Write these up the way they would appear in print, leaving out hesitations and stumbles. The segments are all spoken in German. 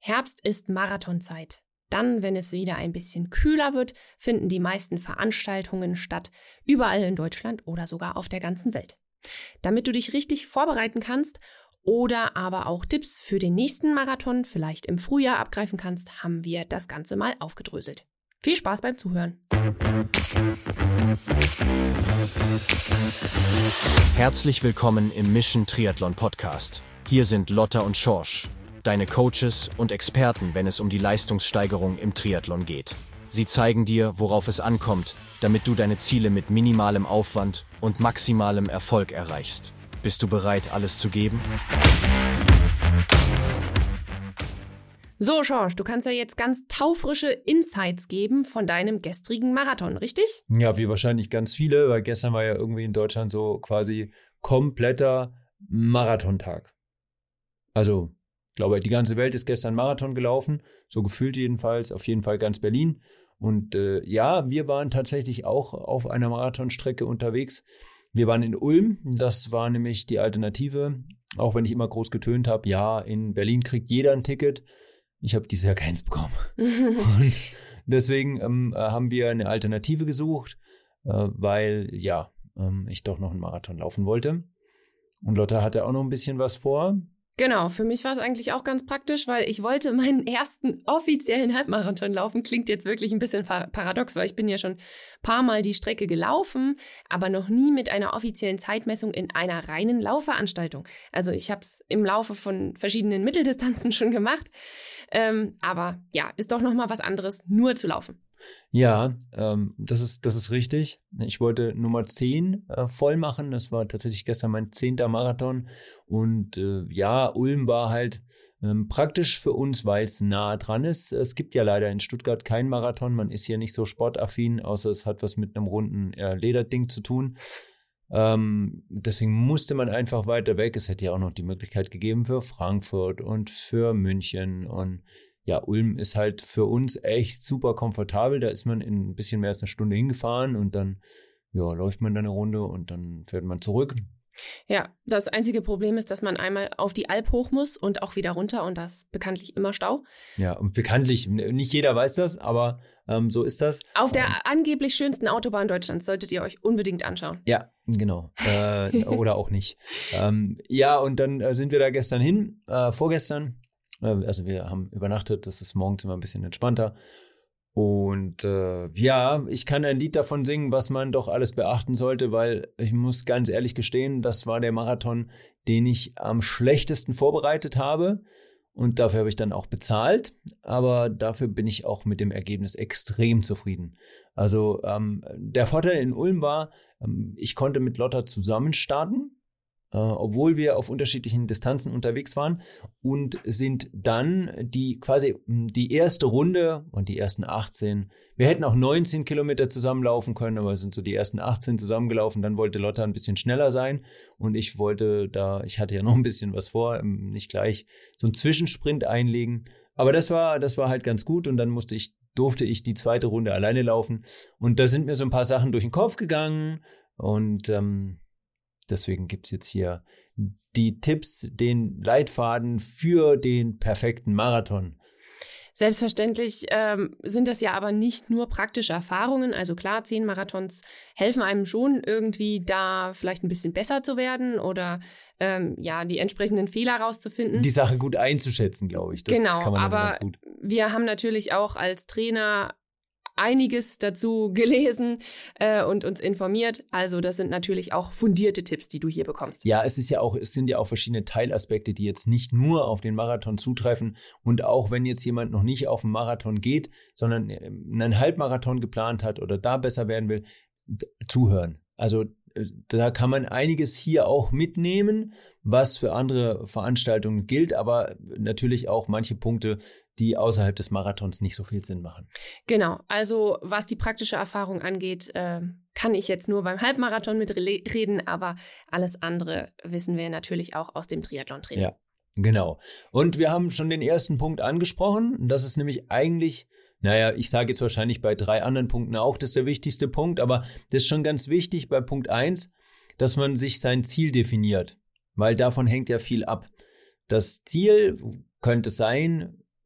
Herbst ist Marathonzeit. Dann, wenn es wieder ein bisschen kühler wird, finden die meisten Veranstaltungen statt, überall in Deutschland oder sogar auf der ganzen Welt. Damit du dich richtig vorbereiten kannst oder aber auch Tipps für den nächsten Marathon vielleicht im Frühjahr abgreifen kannst, haben wir das Ganze mal aufgedröselt. Viel Spaß beim Zuhören. Herzlich willkommen im Mission Triathlon Podcast. Hier sind Lotta und Schorsch, deine Coaches und Experten, wenn es um die Leistungssteigerung im Triathlon geht. Sie zeigen dir, worauf es ankommt, damit du deine Ziele mit minimalem Aufwand und maximalem Erfolg erreichst. Bist du bereit, alles zu geben? So, Schorsch, du kannst ja jetzt ganz taufrische Insights geben von deinem gestrigen Marathon, richtig? Ja, wie wahrscheinlich ganz viele, weil gestern war ja irgendwie in Deutschland so quasi kompletter Marathontag. Also, ich glaube, die ganze Welt ist gestern Marathon gelaufen, so gefühlt jedenfalls, auf jeden Fall ganz Berlin. Und ja, wir waren tatsächlich auch auf einer Marathonstrecke unterwegs. Wir waren in Ulm, das war nämlich die Alternative, auch wenn ich immer groß getönt habe, ja, in Berlin kriegt jeder ein Ticket. Ich habe dieses Jahr keins bekommen. Und deswegen haben wir eine Alternative gesucht, weil ja, ich doch noch einen Marathon laufen wollte. Und Lotta hatte auch noch ein bisschen was vor. Genau, für mich war es eigentlich auch ganz praktisch, weil ich wollte meinen ersten offiziellen Halbmarathon laufen. Klingt jetzt wirklich ein bisschen paradox, weil ich bin ja schon ein paar Mal die Strecke gelaufen, aber noch nie mit einer offiziellen Zeitmessung in einer reinen Laufveranstaltung. Also ich habe es im Laufe von verschiedenen Mitteldistanzen schon gemacht, aber ja, ist doch nochmal was anderes, nur zu laufen. Ja, das ist richtig. Ich wollte Nummer 10 voll machen. Das war tatsächlich gestern mein 10. Marathon. Und ja, Ulm war halt praktisch für uns, weil es nah dran ist. Es gibt ja leider in Stuttgart keinen Marathon. Man ist hier nicht so sportaffin, außer es hat was mit einem runden Lederding zu tun. Deswegen musste man einfach weiter weg. Es hätte ja auch noch die Möglichkeit gegeben für Frankfurt und für München. Und ja, Ulm ist halt für uns echt super komfortabel. Da ist man in ein bisschen mehr als eine Stunde hingefahren und dann ja, läuft man dann eine Runde und dann fährt man zurück. Ja, das einzige Problem ist, dass man einmal auf die Alp hoch muss und auch wieder runter und das ist bekanntlich immer Stau. Ja, und bekanntlich, nicht jeder weiß das, aber so ist das. Auf der angeblich schönsten Autobahn Deutschlands solltet ihr euch unbedingt anschauen. Ja, genau. Oder auch nicht. Ja, und dann sind wir da gestern hin, vorgestern. Also wir haben übernachtet, das ist morgens immer ein bisschen entspannter. Und ja, ich kann ein Lied davon singen, was man doch alles beachten sollte, weil ich muss ganz ehrlich gestehen, das war der Marathon, den ich am schlechtesten vorbereitet habe. Und dafür habe ich dann auch bezahlt, aber dafür bin ich auch mit dem Ergebnis extrem zufrieden. Also der Vorteil in Ulm war, ich konnte mit Lotta zusammen starten. Obwohl wir auf unterschiedlichen Distanzen unterwegs waren und sind dann die erste Runde und die ersten 18, wir hätten auch 19 Kilometer zusammenlaufen können, aber sind so die ersten 18 zusammengelaufen, dann wollte Lotta ein bisschen schneller sein und ich hatte ja noch ein bisschen was vor, nicht gleich so einen Zwischensprint einlegen, aber das war halt ganz gut und dann durfte ich die zweite Runde alleine laufen und da sind mir so ein paar Sachen durch den Kopf gegangen und deswegen gibt es jetzt hier die Tipps, den Leitfaden für den perfekten Marathon. Selbstverständlich sind das ja aber nicht nur praktische Erfahrungen. Also klar, 10 Marathons helfen einem schon irgendwie da vielleicht ein bisschen besser zu werden oder ja die entsprechenden Fehler rauszufinden. Die Sache gut einzuschätzen, glaube ich. Das genau, kann man aber ganz gut. Wir haben natürlich auch als Trainer einiges dazu gelesen und uns informiert. Also das sind natürlich auch fundierte Tipps, die du hier bekommst. Ja, es sind ja auch verschiedene Teilaspekte, die jetzt nicht nur auf den Marathon zutreffen. Und auch wenn jetzt jemand noch nicht auf den Marathon geht, sondern einen Halbmarathon geplant hat oder da besser werden will, zuhören. Also da kann man einiges hier auch mitnehmen, was für andere Veranstaltungen gilt, aber natürlich auch manche Punkte, die außerhalb des Marathons nicht so viel Sinn machen. Genau, also was die praktische Erfahrung angeht, kann ich jetzt nur beim Halbmarathon mitreden, aber alles andere wissen wir natürlich auch aus dem Triathlon-Training. Ja, genau. Und wir haben schon den ersten Punkt angesprochen. Das ist nämlich eigentlich, ich sage jetzt wahrscheinlich bei 3 anderen Punkten auch, das ist der wichtigste Punkt, aber das ist schon ganz wichtig bei Punkt 1, dass man sich sein Ziel definiert, weil davon hängt ja viel ab. Das Ziel könnte sein,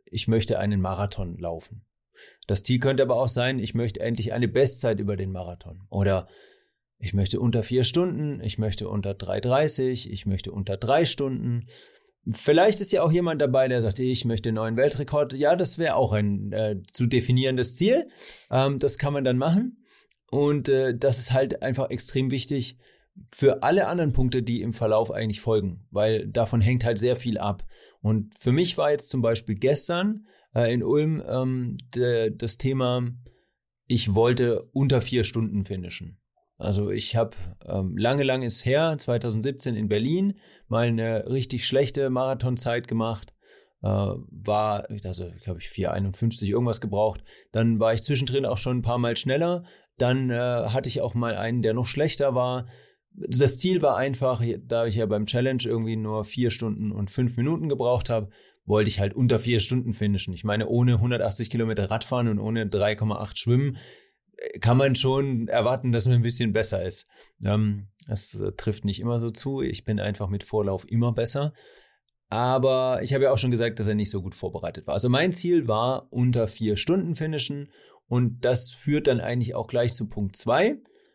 ich möchte einen Marathon laufen. Das Ziel könnte aber auch sein, ich möchte endlich eine Bestzeit über den Marathon. Oder ich möchte unter 4 Stunden, ich möchte unter 3,30, ich möchte unter 3 Stunden. Vielleicht ist ja auch jemand dabei, der sagt, ich möchte einen neuen Weltrekord. Ja, das wäre auch ein zu definierendes Ziel. Das kann man dann machen. Und das ist halt einfach extrem wichtig für alle anderen Punkte, die im Verlauf eigentlich folgen, weil davon hängt halt sehr viel ab. Und für mich war jetzt zum Beispiel gestern in Ulm das Thema, ich wollte unter 4 Stunden finishen. Also ich habe lange ist her, 2017 in Berlin, mal eine richtig schlechte Marathonzeit gemacht. Glaube ich 4,51 irgendwas gebraucht. Dann war ich zwischendrin auch schon ein paar Mal schneller. Dann hatte ich auch mal einen, der noch schlechter war. Das Ziel war einfach, da ich ja beim Challenge irgendwie nur 4 Stunden und 5 Minuten gebraucht habe, wollte ich halt unter 4 Stunden finishen. Ich meine, ohne 180 Kilometer Radfahren und ohne 3,8 Schwimmen kann man schon erwarten, dass man ein bisschen besser ist. Das trifft nicht immer so zu. Ich bin einfach mit Vorlauf immer besser. Aber ich habe ja auch schon gesagt, dass er nicht so gut vorbereitet war. Also mein Ziel war unter 4 Stunden finishen. Und das führt dann eigentlich auch gleich zu Punkt 2.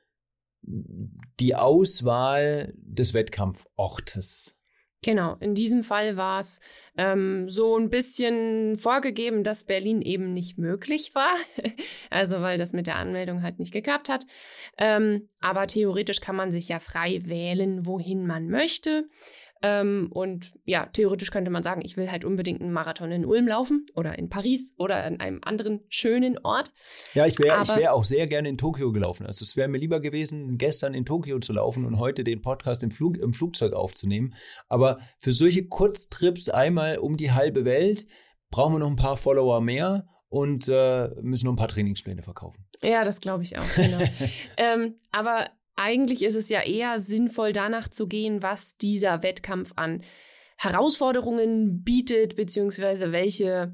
Die Auswahl des Wettkampfortes. Genau, in diesem Fall war es so ein bisschen vorgegeben, dass Berlin eben nicht möglich war. Also weil das mit der Anmeldung halt nicht geklappt hat. Aber theoretisch kann man sich ja frei wählen, wohin man möchte. Und ja, theoretisch könnte man sagen, ich will halt unbedingt einen Marathon in Ulm laufen oder in Paris oder an einem anderen schönen Ort. Ja, ich wär auch sehr gerne in Tokio gelaufen. Also es wäre mir lieber gewesen, gestern in Tokio zu laufen und heute den Podcast im Flugzeug aufzunehmen. Aber für solche Kurztrips einmal um die halbe Welt brauchen wir noch ein paar Follower mehr und müssen noch ein paar Trainingspläne verkaufen. Ja, das glaube ich auch, genau. Aber eigentlich ist es ja eher sinnvoll, danach zu gehen, was dieser Wettkampf an Herausforderungen bietet, beziehungsweise welche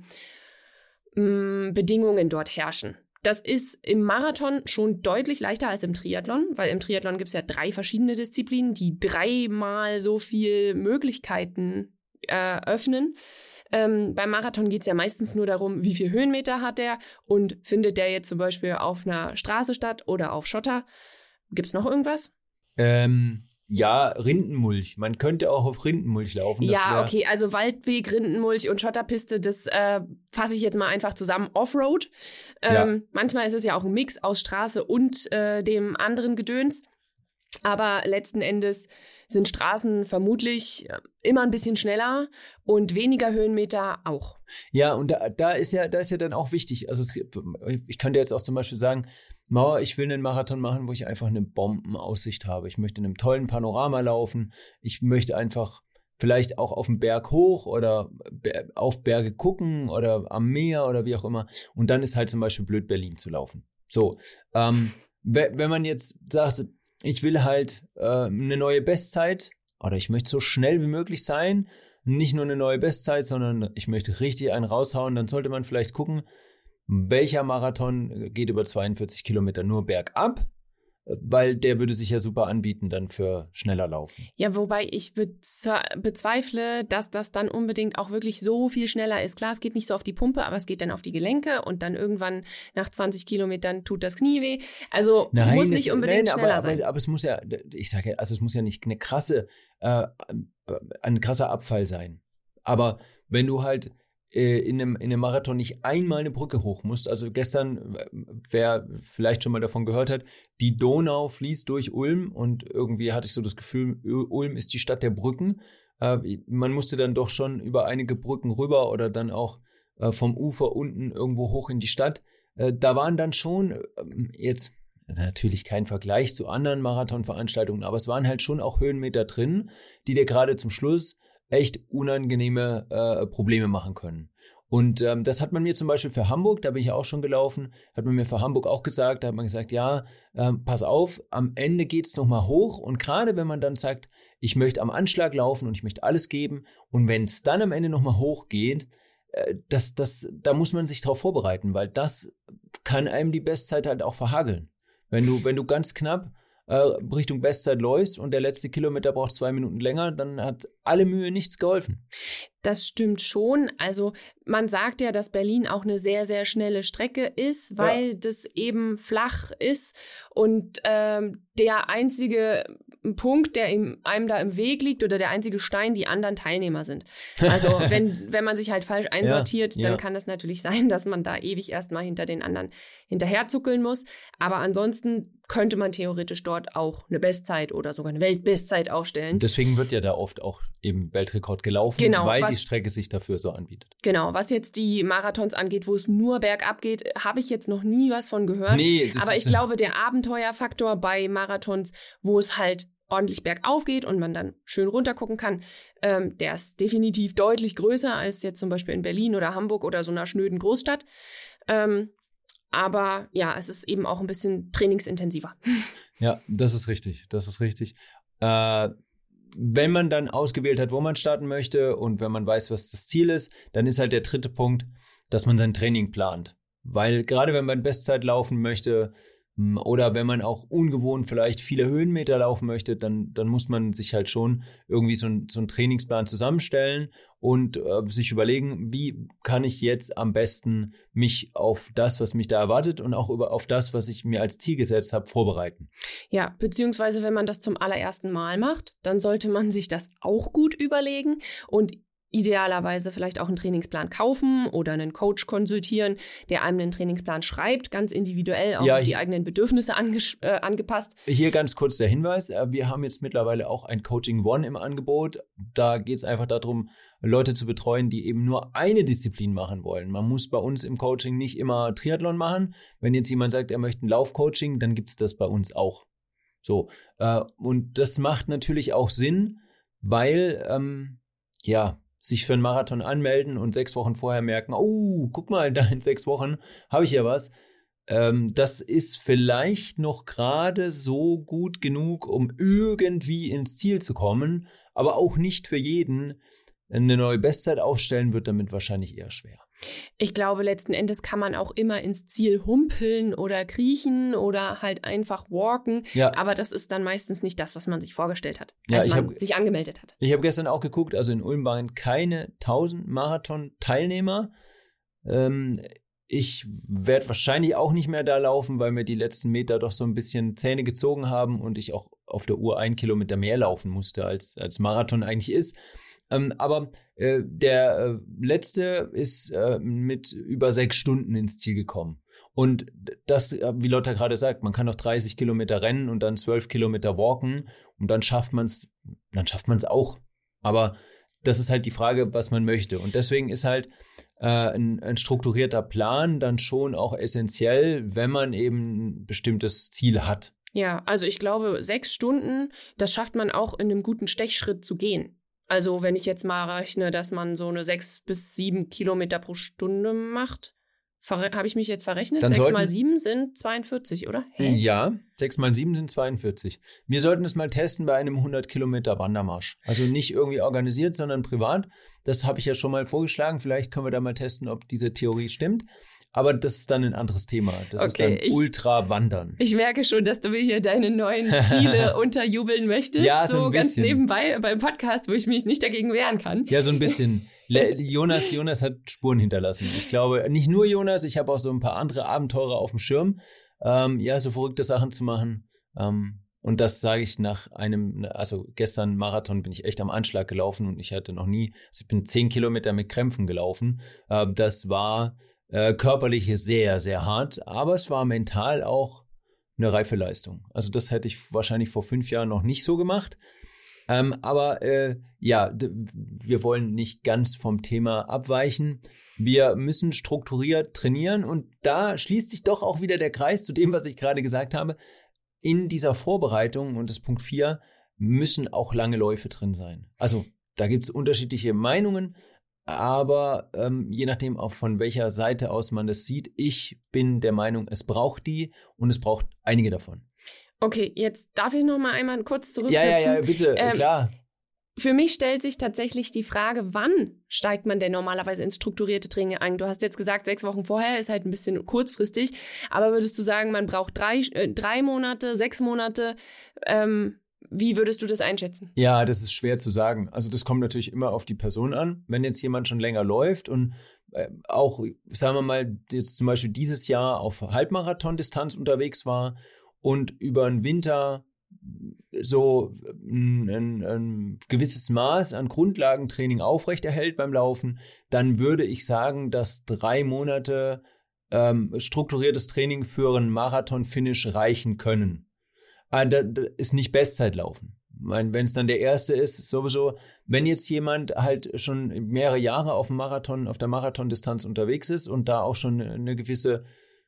Bedingungen dort herrschen. Das ist im Marathon schon deutlich leichter als im Triathlon, weil im Triathlon gibt es ja 3 verschiedene Disziplinen, die 3-mal so viel Möglichkeiten öffnen. Beim Marathon geht es ja meistens nur darum, wie viel Höhenmeter hat der und findet der jetzt zum Beispiel auf einer Straße statt oder auf Schotter. Gibt's noch irgendwas? Ja, Rindenmulch. Man könnte auch auf Rindenmulch laufen. Ja, okay, also Waldweg, Rindenmulch und Schotterpiste, das fasse ich jetzt mal einfach zusammen. Offroad. Manchmal ist es ja auch ein Mix aus Straße und dem anderen Gedöns. Aber letzten Endes sind Straßen vermutlich immer ein bisschen schneller und weniger Höhenmeter auch. Ja, und da ist ja dann auch wichtig. Also ich könnte jetzt auch zum Beispiel sagen, ich will einen Marathon machen, wo ich einfach eine Bombenaussicht habe. Ich möchte in einem tollen Panorama laufen. Ich möchte einfach vielleicht auch auf den Berg hoch oder auf Berge gucken oder am Meer oder wie auch immer. Und dann ist halt zum Beispiel blöd, Berlin zu laufen. So, wenn man jetzt sagt, ich will halt eine neue Bestzeit oder ich möchte so schnell wie möglich sein, nicht nur eine neue Bestzeit, sondern ich möchte richtig einen raushauen, dann sollte man vielleicht gucken, welcher Marathon geht über 42 Kilometer nur bergab, weil der würde sich ja super anbieten dann für schneller Laufen. Ja, wobei ich bezweifle, dass das dann unbedingt auch wirklich so viel schneller ist. Klar, es geht nicht so auf die Pumpe, aber es geht dann auf die Gelenke und dann irgendwann nach 20 Kilometern tut das Knie weh. Also muss nicht unbedingt schneller sein. Aber es muss ja, ich sage ja, also es muss ja nicht ein krasser Abfall sein. Aber wenn du halt in einem Marathon nicht einmal eine Brücke hoch musst. Also gestern, wer vielleicht schon mal davon gehört hat, die Donau fließt durch Ulm und irgendwie hatte ich so das Gefühl, Ulm ist die Stadt der Brücken. Man musste dann doch schon über einige Brücken rüber oder dann auch vom Ufer unten irgendwo hoch in die Stadt. Da waren dann schon jetzt natürlich kein Vergleich zu anderen Marathonveranstaltungen, aber es waren halt schon auch Höhenmeter drin, die dir gerade zum Schluss echt unangenehme Probleme machen können. Und das hat man mir zum Beispiel für Hamburg, da bin ich ja auch schon gelaufen, hat man mir für Hamburg auch gesagt, da hat man gesagt, ja, pass auf, am Ende geht's nochmal hoch und gerade wenn man dann sagt, ich möchte am Anschlag laufen und ich möchte alles geben und wenn es dann am Ende nochmal hoch geht, da muss man sich drauf vorbereiten, weil das kann einem die Bestzeit halt auch verhageln. Wenn du ganz knapp Richtung Bestzeit läufst und der letzte Kilometer braucht 2 Minuten länger, dann hat alle Mühe nichts geholfen. Das stimmt schon. Also man sagt ja, dass Berlin auch eine sehr, sehr schnelle Strecke ist, weil das eben flach ist und der einzige Punkt, der einem da im Weg liegt oder der einzige Stein, die anderen Teilnehmer sind. Also wenn man sich halt falsch einsortiert, dann kann das natürlich sein, dass man da ewig erstmal hinter den anderen hinterherzuckeln muss. Aber ansonsten könnte man theoretisch dort auch eine Bestzeit oder sogar eine Weltbestzeit aufstellen. Deswegen wird ja da oft auch eben Weltrekord gelaufen, weil die Strecke sich dafür so anbietet. Genau, was jetzt die Marathons angeht, wo es nur bergab geht, habe ich jetzt noch nie was von gehört. Nee, aber ich glaube, der Abenteuerfaktor bei Marathons, wo es halt ordentlich bergauf geht und man dann schön runtergucken kann, der ist definitiv deutlich größer als jetzt zum Beispiel in Berlin oder Hamburg oder so einer schnöden Großstadt. Aber ja, es ist eben auch ein bisschen trainingsintensiver. Ja, das ist richtig. Wenn man dann ausgewählt hat, wo man starten möchte und wenn man weiß, was das Ziel ist, dann ist halt der dritte Punkt, dass man sein Training plant. Weil gerade wenn man Bestzeit laufen möchte oder wenn man auch ungewohnt vielleicht viele Höhenmeter laufen möchte, dann muss man sich halt schon irgendwie so einen Trainingsplan zusammenstellen und sich überlegen, wie kann ich jetzt am besten mich auf das, was mich da erwartet und auch auf das, was ich mir als Ziel gesetzt habe, vorbereiten. Ja, beziehungsweise wenn man das zum allerersten Mal macht, dann sollte man sich das auch gut überlegen und idealerweise vielleicht auch einen Trainingsplan kaufen oder einen Coach konsultieren, der einem einen Trainingsplan schreibt, ganz individuell auch auf die eigenen Bedürfnisse angepasst. Hier ganz kurz der Hinweis, wir haben jetzt mittlerweile auch ein Coaching One im Angebot. Da geht es einfach darum, Leute zu betreuen, die eben nur eine Disziplin machen wollen. Man muss bei uns im Coaching nicht immer Triathlon machen. Wenn jetzt jemand sagt, er möchte ein Laufcoaching, dann gibt es das bei uns auch. So, und das macht natürlich auch Sinn, weil, sich für einen Marathon anmelden und 6 Wochen vorher merken, oh, guck mal, da in 6 Wochen habe ich ja was. Das ist vielleicht noch gerade so gut genug, um irgendwie ins Ziel zu kommen, aber auch nicht für jeden. Eine neue Bestzeit aufstellen wird damit wahrscheinlich eher schwer. Ich glaube, letzten Endes kann man auch immer ins Ziel humpeln oder kriechen oder halt einfach walken. Ja. Aber das ist dann meistens nicht das, was man sich vorgestellt hat, als man sich angemeldet hat. Ich habe gestern auch geguckt, also in Ulm waren keine 1000 Marathon-Teilnehmer. Ich werde wahrscheinlich auch nicht mehr da laufen, weil mir die letzten Meter doch so ein bisschen Zähne gezogen haben und ich auch auf der Uhr 1 Kilometer mehr laufen musste, als Marathon eigentlich ist. Aber der letzte ist mit über 6 Stunden ins Ziel gekommen. Und das, wie Lotta gerade sagt, man kann noch 30 Kilometer rennen und dann 12 Kilometer walken und dann schafft man es auch. Aber das ist halt die Frage, was man möchte. Und deswegen ist halt ein strukturierter Plan dann schon auch essentiell, wenn man eben ein bestimmtes Ziel hat. Ja, also ich glaube, 6 Stunden, das schafft man auch in einem guten Stechschritt zu gehen. Also wenn ich jetzt mal rechne, dass man so eine 6 bis 7 Kilometer pro Stunde macht, habe ich mich jetzt verrechnet? 6 mal 7 sind 42, oder? Hä? Ja, 6 mal 7 sind 42. Wir sollten es mal testen bei einem 100 Kilometer Wandermarsch. Also nicht irgendwie organisiert, sondern privat. Das habe ich ja schon mal vorgeschlagen. Vielleicht können wir da mal testen, ob diese Theorie stimmt. Aber das ist dann ein anderes Thema. Das ist dann Ultra-Wandern. Ich merke schon, dass du mir hier deine neuen Ziele unterjubeln möchtest. Ja, so ein bisschen. Ganz nebenbei beim Podcast, wo ich mich nicht dagegen wehren kann. Ja, so ein bisschen. Jonas hat Spuren hinterlassen. Ich glaube, nicht nur Jonas, ich habe auch so ein paar andere Abenteurer auf dem Schirm. So verrückte Sachen zu machen. Und das sage ich gestern Marathon bin ich echt am Anschlag gelaufen und ich hatte noch nie, ich bin 10 Kilometer mit Krämpfen gelaufen. Das war körperlich sehr, sehr hart, aber es war mental auch eine reife Leistung. Also das hätte ich wahrscheinlich vor 5 Jahren noch nicht so gemacht. Wir wollen nicht ganz vom Thema abweichen. Wir müssen strukturiert trainieren und da schließt sich doch auch wieder der Kreis zu dem, was ich gerade gesagt habe. In dieser Vorbereitung, und das ist Punkt 4, müssen auch lange Läufe drin sein. Also da gibt es unterschiedliche Meinungen, aber je nachdem auch von welcher Seite aus man das sieht, ich bin der Meinung, es braucht die und es braucht einige davon. Okay, jetzt darf ich noch mal einmal kurz zurücksetzen. Ja, bitte, klar. Für mich stellt sich tatsächlich die Frage, wann steigt man denn normalerweise ins strukturierte Training ein? Du hast jetzt gesagt, 6 Wochen vorher ist halt ein bisschen kurzfristig, aber würdest du sagen, man braucht 3 Monate, 6 Monate? wie würdest du das einschätzen? Ja, das ist schwer zu sagen. Also das kommt natürlich immer auf die Person an. Wenn jetzt jemand schon länger läuft und auch, sagen wir mal, jetzt zum Beispiel dieses Jahr auf Halbmarathon-Distanz unterwegs war und über den Winter so ein gewisses Maß an Grundlagentraining aufrechterhält beim Laufen, dann würde ich sagen, dass 3 Monate strukturiertes Training für einen Marathon-Finish reichen können. Das ist nicht Bestzeitlaufen. Wenn es dann der erste ist, sowieso, wenn jetzt jemand halt schon mehrere Jahre auf der Marathondistanz unterwegs ist und da auch schon eine gewisse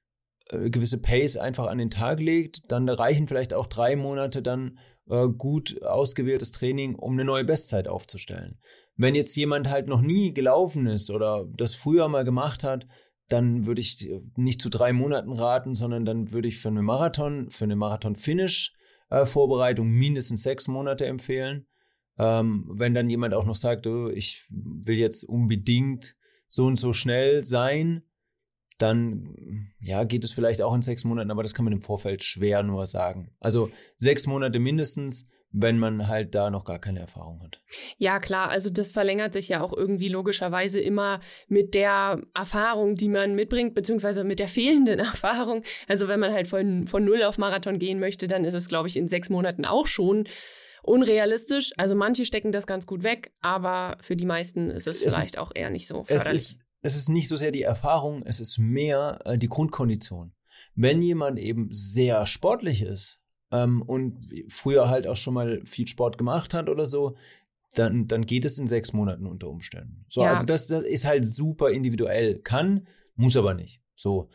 Pace einfach an den Tag legt, dann reichen vielleicht auch 3 Monate dann gut ausgewähltes Training, um eine neue Bestzeit aufzustellen. Wenn jetzt jemand halt noch nie gelaufen ist oder das früher mal gemacht hat, dann würde ich nicht zu 3 Monaten raten, sondern dann würde ich für eine Marathon-Finish Vorbereitung mindestens 6 Monate empfehlen. Wenn dann jemand auch noch sagt, oh, ich will jetzt unbedingt so und so schnell sein, dann geht es vielleicht auch in 6 Monaten, aber das kann man im Vorfeld schwer nur sagen. Also 6 Monate mindestens, wenn man halt da noch gar keine Erfahrung hat. Ja, klar, also das verlängert sich ja auch irgendwie logischerweise immer mit der Erfahrung, die man mitbringt, beziehungsweise mit der fehlenden Erfahrung. Also wenn man halt von 0 auf Marathon gehen möchte, dann ist es, glaube ich, in 6 Monaten auch schon unrealistisch. Also manche stecken das ganz gut weg, aber für die meisten ist es vielleicht auch eher nicht so förderlich. Es ist nicht so sehr die Erfahrung, es ist mehr die Grundkondition. Wenn jemand eben sehr sportlich ist, und früher halt auch schon mal viel Sport gemacht hat oder so, dann geht es in 6 Monaten unter Umständen. So, ja. Also das ist halt super individuell. Kann, muss aber nicht. So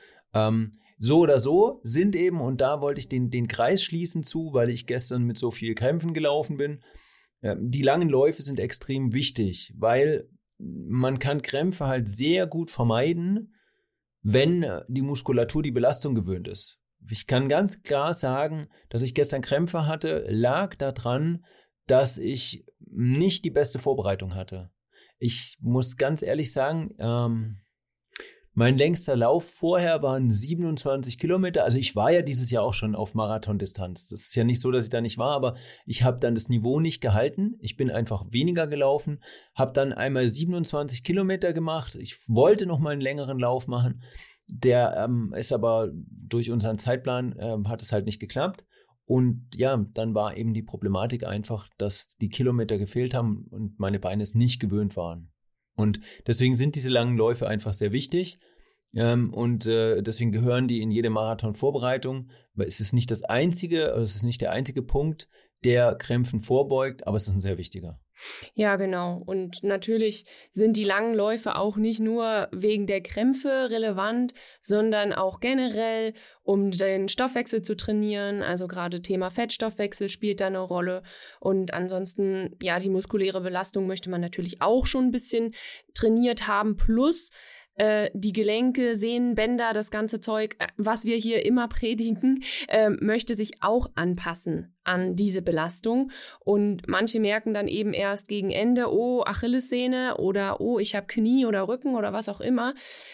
oder so sind eben, und da wollte ich den Kreis schließen zu, weil ich gestern mit so viel Krämpfen gelaufen bin. Die langen Läufe sind extrem wichtig, weil man kann Krämpfe halt sehr gut vermeiden, wenn die Muskulatur die Belastung gewöhnt ist. Ich kann ganz klar sagen, dass ich gestern Krämpfe hatte, lag daran, dass ich nicht die beste Vorbereitung hatte. Ich muss ganz ehrlich sagen, mein längster Lauf vorher waren 27 Kilometer. Also ich war ja dieses Jahr auch schon auf Marathondistanz. Das ist ja nicht so, dass ich da nicht war, aber ich habe dann das Niveau nicht gehalten. Ich bin einfach weniger gelaufen, habe dann einmal 27 Kilometer gemacht. Ich wollte noch mal einen längeren Lauf machen. Der ist aber durch unseren Zeitplan hat es halt nicht geklappt. Und ja, dann war eben die Problematik einfach, dass die Kilometer gefehlt haben und meine Beine es nicht gewöhnt waren. Und deswegen sind diese langen Läufe einfach sehr wichtig. Und deswegen gehören die in jede Marathon-Vorbereitung. Weil es ist nicht der einzige Punkt, der Krämpfen vorbeugt, aber es ist ein sehr wichtiger. Ja, genau. Und natürlich sind die langen Läufe auch nicht nur wegen der Krämpfe relevant, sondern auch generell, um den Stoffwechsel zu trainieren. Also gerade Thema Fettstoffwechsel spielt da eine Rolle. Und ansonsten, ja, die muskuläre Belastung möchte man natürlich auch schon ein bisschen trainiert haben. Plus die Gelenke, Sehnen, Bänder, das ganze Zeug, was wir hier immer predigen, möchte sich auch anpassen an diese Belastung. Und manche merken dann eben erst gegen Ende, oh, Achillessehne oder oh, ich habe Knie oder Rücken oder was auch immer.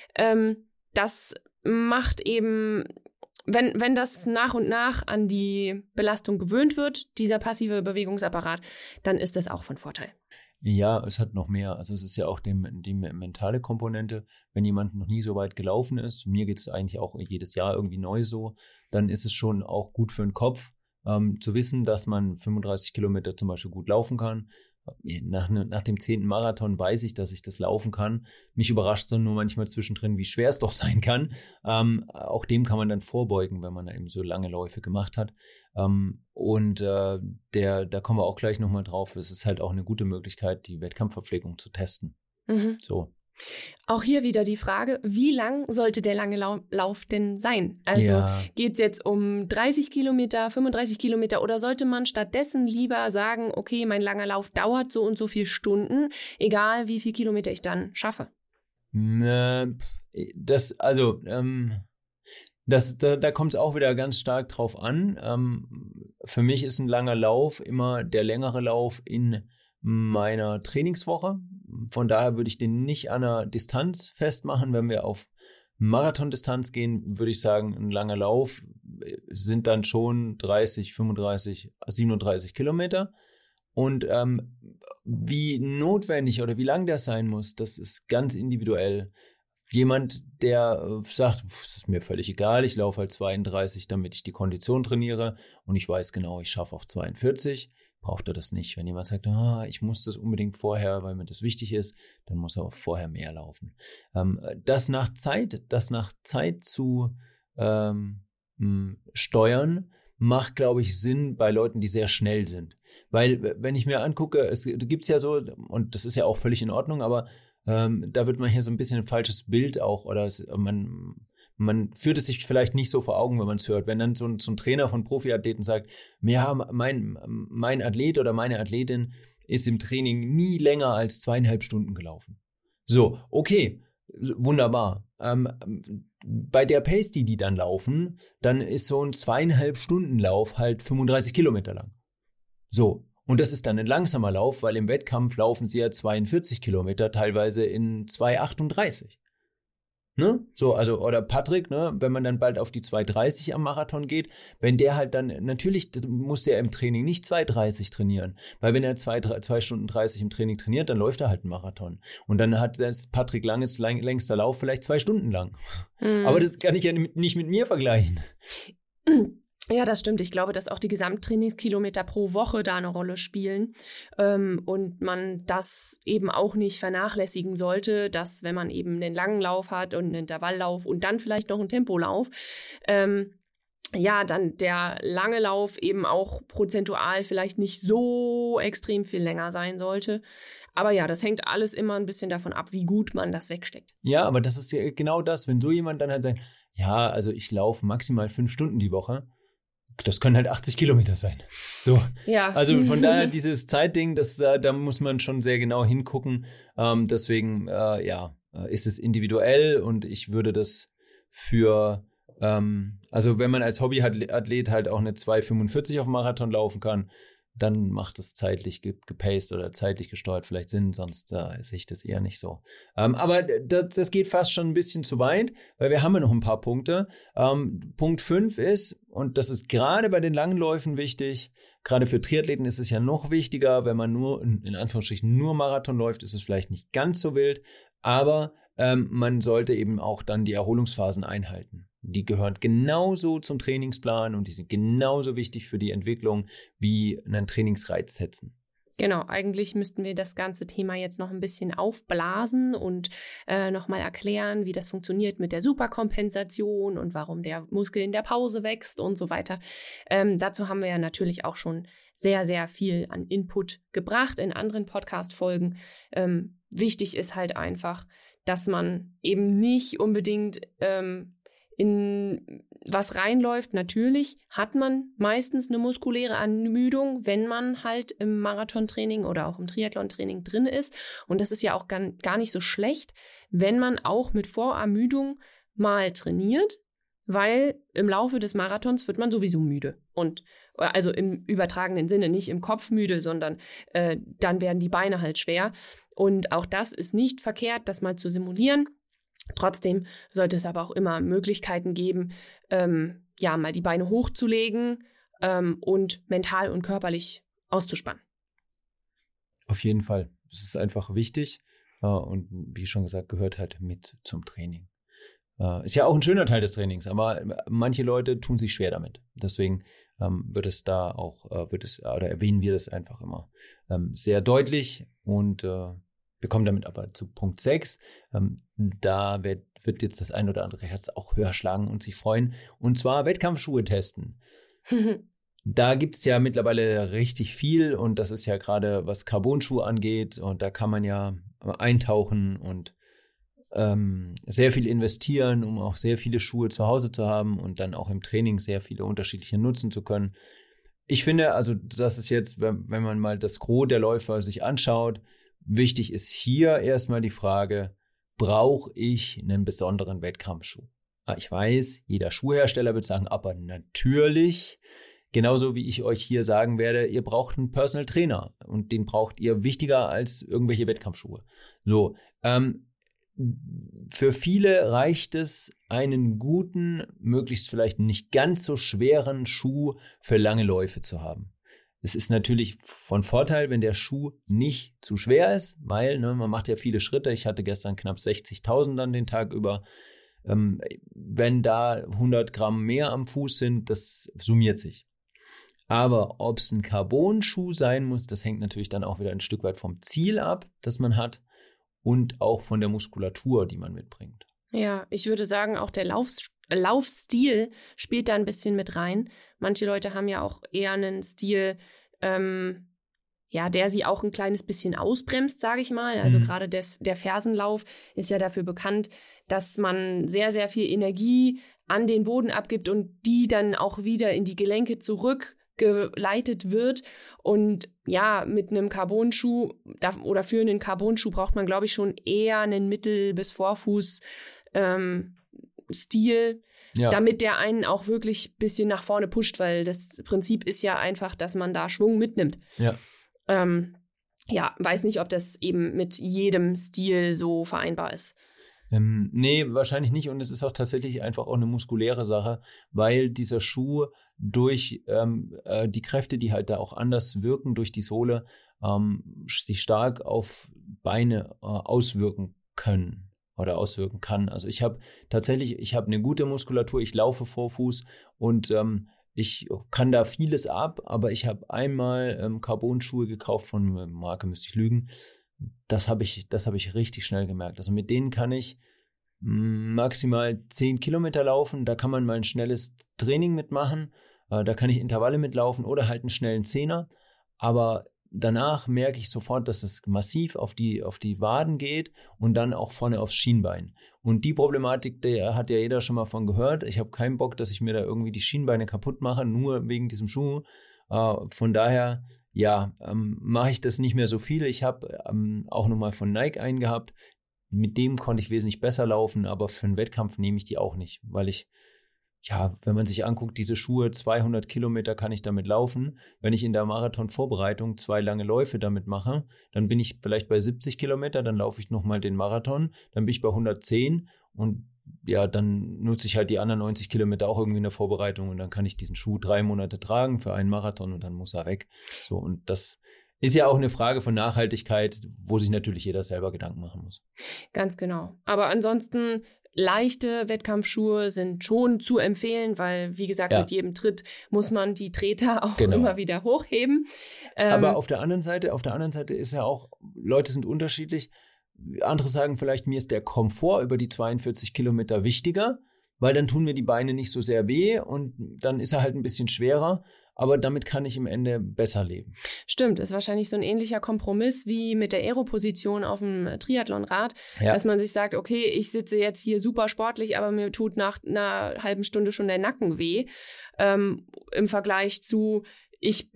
Das macht eben, wenn das nach und nach an die Belastung gewöhnt wird, dieser passive Bewegungsapparat, dann ist das auch von Vorteil. Ja, es hat noch mehr. Also es ist ja auch die mentale Komponente. Wenn jemand noch nie so weit gelaufen ist, mir geht es eigentlich auch jedes Jahr irgendwie neu so, dann ist es schon auch gut für den Kopf, zu wissen, dass man 35 Kilometer zum Beispiel gut laufen kann. Nach dem 10. Marathon weiß ich, dass ich das laufen kann. Mich überrascht es nur manchmal zwischendrin, wie schwer es doch sein kann. Auch dem kann man dann vorbeugen, wenn man eben so lange Läufe gemacht hat. Da kommen wir auch gleich nochmal drauf. Das ist halt auch eine gute Möglichkeit, die Wettkampfverpflegung zu testen. Mhm. So. Auch hier wieder die Frage, wie lang sollte der lange Lauf denn sein? Also geht es jetzt um 30 Kilometer, 35 Kilometer oder sollte man stattdessen lieber sagen, okay, mein langer Lauf dauert so und so viele Stunden, egal wie viele Kilometer ich dann schaffe? Da kommt es auch wieder ganz stark drauf an. Für mich ist ein langer Lauf immer der längere Lauf in meiner Trainingswoche. Von daher würde ich den nicht an einer Distanz festmachen. Wenn wir auf Marathondistanz gehen, würde ich sagen, ein langer Lauf sind dann schon 30, 35, 37 Kilometer. Und wie notwendig oder wie lang das sein muss, das ist ganz individuell. Jemand, der sagt, es ist mir völlig egal, ich laufe halt 32, damit ich die Kondition trainiere und ich weiß genau, ich schaffe auch 42, braucht er das nicht. Wenn jemand sagt, ich muss das unbedingt vorher, weil mir das wichtig ist, dann muss er auch vorher mehr laufen. Das nach Zeit zu steuern, macht, glaube ich, Sinn bei Leuten, die sehr schnell sind. Weil, wenn ich mir angucke, es gibt es ja so, und das ist ja auch völlig in Ordnung, aber da wird man hier so ein bisschen ein falsches Bild auch, oder man führt es sich vielleicht nicht so vor Augen, wenn man es hört. Wenn dann so ein Trainer von Profiathleten sagt, ja, mein Athlet oder meine Athletin ist im Training nie länger als 2,5 Stunden gelaufen. So, okay, wunderbar. Bei der Pace, die dann laufen, dann ist so ein 2,5 Stunden Lauf halt 35 Kilometer lang. So, und das ist dann ein langsamer Lauf, weil im Wettkampf laufen sie ja 42 Kilometer, teilweise in 2,38. Ne? So, also, oder Patrick, ne, wenn man dann bald auf die 2,30 am Marathon geht, wenn der halt dann, natürlich muss der im Training nicht 2,30 trainieren, weil wenn er 2 Stunden 30 im Training trainiert, dann läuft er halt einen Marathon. Und dann hat das Patrick Langes längster Lauf vielleicht 2 Stunden lang. Aber das kann ich ja nicht mit mir vergleichen. Ja, das stimmt. Ich glaube, dass auch die Gesamttrainingskilometer pro Woche da eine Rolle spielen und man das eben auch nicht vernachlässigen sollte, dass wenn man eben einen langen Lauf hat und einen Intervalllauf und dann vielleicht noch einen Tempolauf, dann der lange Lauf eben auch prozentual vielleicht nicht so extrem viel länger sein sollte. Aber ja, das hängt alles immer ein bisschen davon ab, wie gut man das wegsteckt. Ja, aber das ist ja genau das, wenn so jemand dann halt sagt, ja, also ich laufe maximal 5 Stunden die Woche, das können halt 80 Kilometer sein. So. Ja. Also von daher dieses Zeitding, da muss man schon sehr genau hingucken. Deswegen, ist es individuell und ich würde das also wenn man als Hobbyathlet halt auch eine 2,45 auf dem Marathon laufen kann, dann macht es zeitlich gepaced oder zeitlich gesteuert vielleicht Sinn, sonst sehe ich das eher nicht so. Aber das geht fast schon ein bisschen zu weit, weil wir haben ja noch ein paar Punkte. Punkt 5 ist, und das ist gerade bei den langen Läufen wichtig, gerade für Triathleten ist es ja noch wichtiger, wenn man nur, in Anführungsstrichen, nur Marathon läuft, ist es vielleicht nicht ganz so wild, aber man sollte eben auch dann die Erholungsphasen einhalten. Die gehören genauso zum Trainingsplan und die sind genauso wichtig für die Entwicklung wie einen Trainingsreiz setzen. Genau, eigentlich müssten wir das ganze Thema jetzt noch ein bisschen aufblasen und nochmal erklären, wie das funktioniert mit der Superkompensation und warum der Muskel in der Pause wächst und so weiter. Dazu haben wir ja natürlich auch schon sehr, sehr viel an Input gebracht in anderen Podcast-Folgen. Wichtig ist halt einfach, dass man eben nicht unbedingt in was reinläuft. Natürlich hat man meistens eine muskuläre Ermüdung, wenn man halt im Marathontraining oder auch im Triathlon-Training drin ist. Und das ist ja auch gar nicht so schlecht, wenn man auch mit Vorermüdung mal trainiert, weil im Laufe des Marathons wird man sowieso müde. Und also im übertragenen Sinne, nicht im Kopf müde, sondern dann werden die Beine halt schwer. Und auch das ist nicht verkehrt, das mal zu simulieren. Trotzdem sollte es aber auch immer Möglichkeiten geben, mal die Beine hochzulegen und mental und körperlich auszuspannen. Auf jeden Fall. Das ist einfach wichtig und wie schon gesagt, gehört halt mit zum Training. Ist ja auch ein schöner Teil des Trainings, aber manche Leute tun sich schwer damit. Deswegen erwähnen wir das einfach immer sehr deutlich und wir kommen damit aber zu Punkt 6. Da wird jetzt das ein oder andere Herz auch höher schlagen und sich freuen. Und zwar Wettkampfschuhe testen. Da gibt es ja mittlerweile richtig viel und das ist ja gerade, was Carbon-Schuhe angeht. Und da kann man ja eintauchen und sehr viel investieren, um auch sehr viele Schuhe zu Hause zu haben und dann auch im Training sehr viele unterschiedliche nutzen zu können. Ich finde, also das ist jetzt, wenn man mal das Gros der Läufer sich anschaut, wichtig ist hier erstmal die Frage, brauche ich einen besonderen Wettkampfschuh? Ich weiß, jeder Schuhhersteller wird sagen, aber natürlich, genauso wie ich euch hier sagen werde, ihr braucht einen Personal Trainer und den braucht ihr wichtiger als irgendwelche Wettkampfschuhe. So, für viele reicht es, einen guten, möglichst vielleicht nicht ganz so schweren Schuh für lange Läufe zu haben. Es ist natürlich von Vorteil, wenn der Schuh nicht zu schwer ist, weil man macht ja viele Schritte. Ich hatte gestern knapp 60.000 dann den Tag über. Wenn da 100 Gramm mehr am Fuß sind, das summiert sich. Aber ob es ein Carbon-Schuh sein muss, das hängt natürlich dann auch wieder ein Stück weit vom Ziel ab, das man hat und auch von der Muskulatur, die man mitbringt. Ja, ich würde sagen, auch der Laufstil spielt da ein bisschen mit rein. Manche Leute haben ja auch eher einen Stil, der sie auch ein kleines bisschen ausbremst, sage ich mal. Also gerade der Fersenlauf ist ja dafür bekannt, dass man sehr, sehr viel Energie an den Boden abgibt und die dann auch wieder in die Gelenke zurückgeleitet wird. Und ja, mit einem Carbon-Schuh oder für einen Carbon-Schuh braucht man, glaube ich, schon eher einen Mittel- bis Vorfuß-Stil, damit der einen auch wirklich ein bisschen nach vorne pusht, weil das Prinzip ist ja einfach, dass man da Schwung mitnimmt. Ja. Weiß nicht, ob das eben mit jedem Stil so vereinbar ist. Nee, wahrscheinlich nicht. Und es ist auch tatsächlich einfach auch eine muskuläre Sache, weil dieser Schuh durch die Kräfte, die halt da auch anders wirken durch die Sohle, sich stark auf Beine auswirken können oder auswirken kann. Also ich habe eine gute Muskulatur, ich laufe Vorfuß und ich kann da vieles ab, aber ich habe einmal Carbon-Schuhe gekauft von Marke, müsste ich lügen. Das habe ich richtig schnell gemerkt. Also mit denen kann ich maximal 10 Kilometer laufen. Da kann man mal ein schnelles Training mitmachen. Da kann ich Intervalle mitlaufen oder halt einen schnellen Zehner. Aber danach merke ich sofort, dass es massiv auf die Waden geht und dann auch vorne aufs Schienbein. Und die Problematik, der hat ja jeder schon mal von gehört. Ich habe keinen Bock, dass ich mir da irgendwie die Schienbeine kaputt mache, nur wegen diesem Schuh. Von daher mache ich das nicht mehr so viel. Ich habe auch nochmal von Nike einen gehabt. Mit dem konnte ich wesentlich besser laufen, aber für einen Wettkampf nehme ich die auch nicht, weil wenn man sich anguckt, diese Schuhe, 200 Kilometer kann ich damit laufen. Wenn ich in der Marathon-Vorbereitung 2 lange Läufe damit mache, dann bin ich vielleicht bei 70 Kilometer, dann laufe ich nochmal den Marathon, dann bin ich bei 110 und dann nutze ich halt die anderen 90 Kilometer auch irgendwie in der Vorbereitung und dann kann ich diesen Schuh 3 Monate tragen für einen Marathon und dann muss er weg. So, und das ist ja auch eine Frage von Nachhaltigkeit, wo sich natürlich jeder selber Gedanken machen muss. Ganz genau. Aber ansonsten leichte Wettkampfschuhe sind schon zu empfehlen, weil, wie gesagt, mit jedem Tritt muss man die Treter auch immer wieder hochheben. Aber auf der anderen Seite ist ja auch, Leute sind unterschiedlich. Andere sagen vielleicht, mir ist der Komfort über die 42 Kilometer wichtiger, weil dann tun mir die Beine nicht so sehr weh und dann ist er halt ein bisschen schwerer. Aber damit kann ich im Ende besser leben. Stimmt, ist wahrscheinlich so ein ähnlicher Kompromiss wie mit der Aero-Position auf dem Triathlonrad, dass man sich sagt, okay, ich sitze jetzt hier super sportlich, aber mir tut nach einer halben Stunde schon der Nacken weh. Im Vergleich zu, ich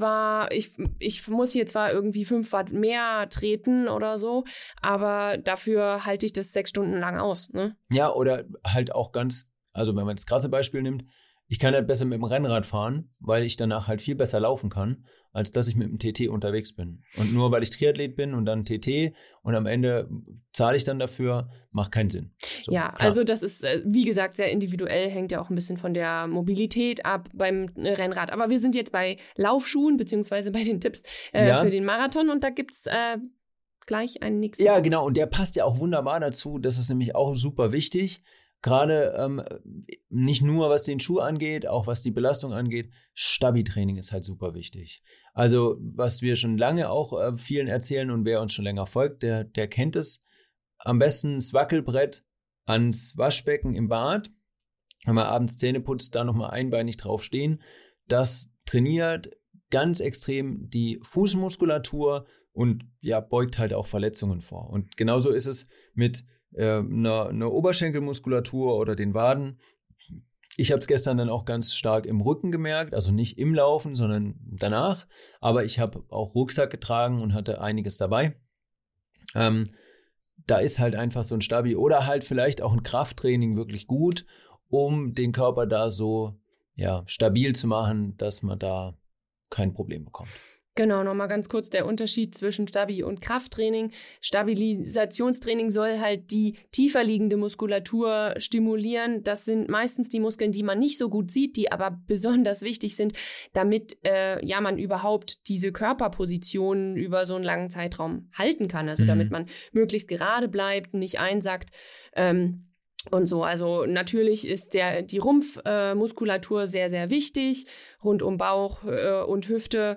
muss hier zwar irgendwie 5 Watt mehr treten oder so, aber dafür halte ich das 6 Stunden lang aus. Ne? Ja, oder halt auch also wenn man das krasse Beispiel nimmt, ich kann halt besser mit dem Rennrad fahren, weil ich danach halt viel besser laufen kann, als dass ich mit dem TT unterwegs bin. Und nur weil ich Triathlet bin und dann TT und am Ende zahle ich dann dafür, macht keinen Sinn. So, klar. Also das ist, wie gesagt, sehr individuell, hängt ja auch ein bisschen von der Mobilität ab beim Rennrad. Aber wir sind jetzt bei Laufschuhen, beziehungsweise bei den Tipps für den Marathon und da gibt's gleich einen nächsten. Ja, genau, und der passt ja auch wunderbar dazu, das ist nämlich auch super wichtig. Gerade nicht nur, was den Schuh angeht, auch was die Belastung angeht, Stabi-Training ist halt super wichtig. Also was wir schon lange auch vielen erzählen und wer uns schon länger folgt, der kennt es. Am besten das Wackelbrett ans Waschbecken im Bad. Wenn man abends Zähne putzt, da nochmal einbeinig drauf stehen. Das trainiert ganz extrem die Fußmuskulatur und beugt halt auch Verletzungen vor. Und genauso ist es mit eine Oberschenkelmuskulatur oder den Waden. Ich habe es gestern dann auch ganz stark im Rücken gemerkt, also nicht im Laufen, sondern danach. Aber ich habe auch Rucksack getragen und hatte einiges dabei. Da ist halt einfach so ein Stabi oder halt vielleicht auch ein Krafttraining wirklich gut, um den Körper da so stabil zu machen, dass man da kein Problem bekommt. Genau, nochmal ganz kurz der Unterschied zwischen Stabi- und Krafttraining. Stabilisationstraining soll halt die tiefer liegende Muskulatur stimulieren. Das sind meistens die Muskeln, die man nicht so gut sieht, die aber besonders wichtig sind, damit man überhaupt diese Körperpositionen über so einen langen Zeitraum halten kann. Also damit man möglichst gerade bleibt, nicht einsackt. Und so, also natürlich ist die Rumpfmuskulatur sehr, sehr wichtig, rund um Bauch und Hüfte.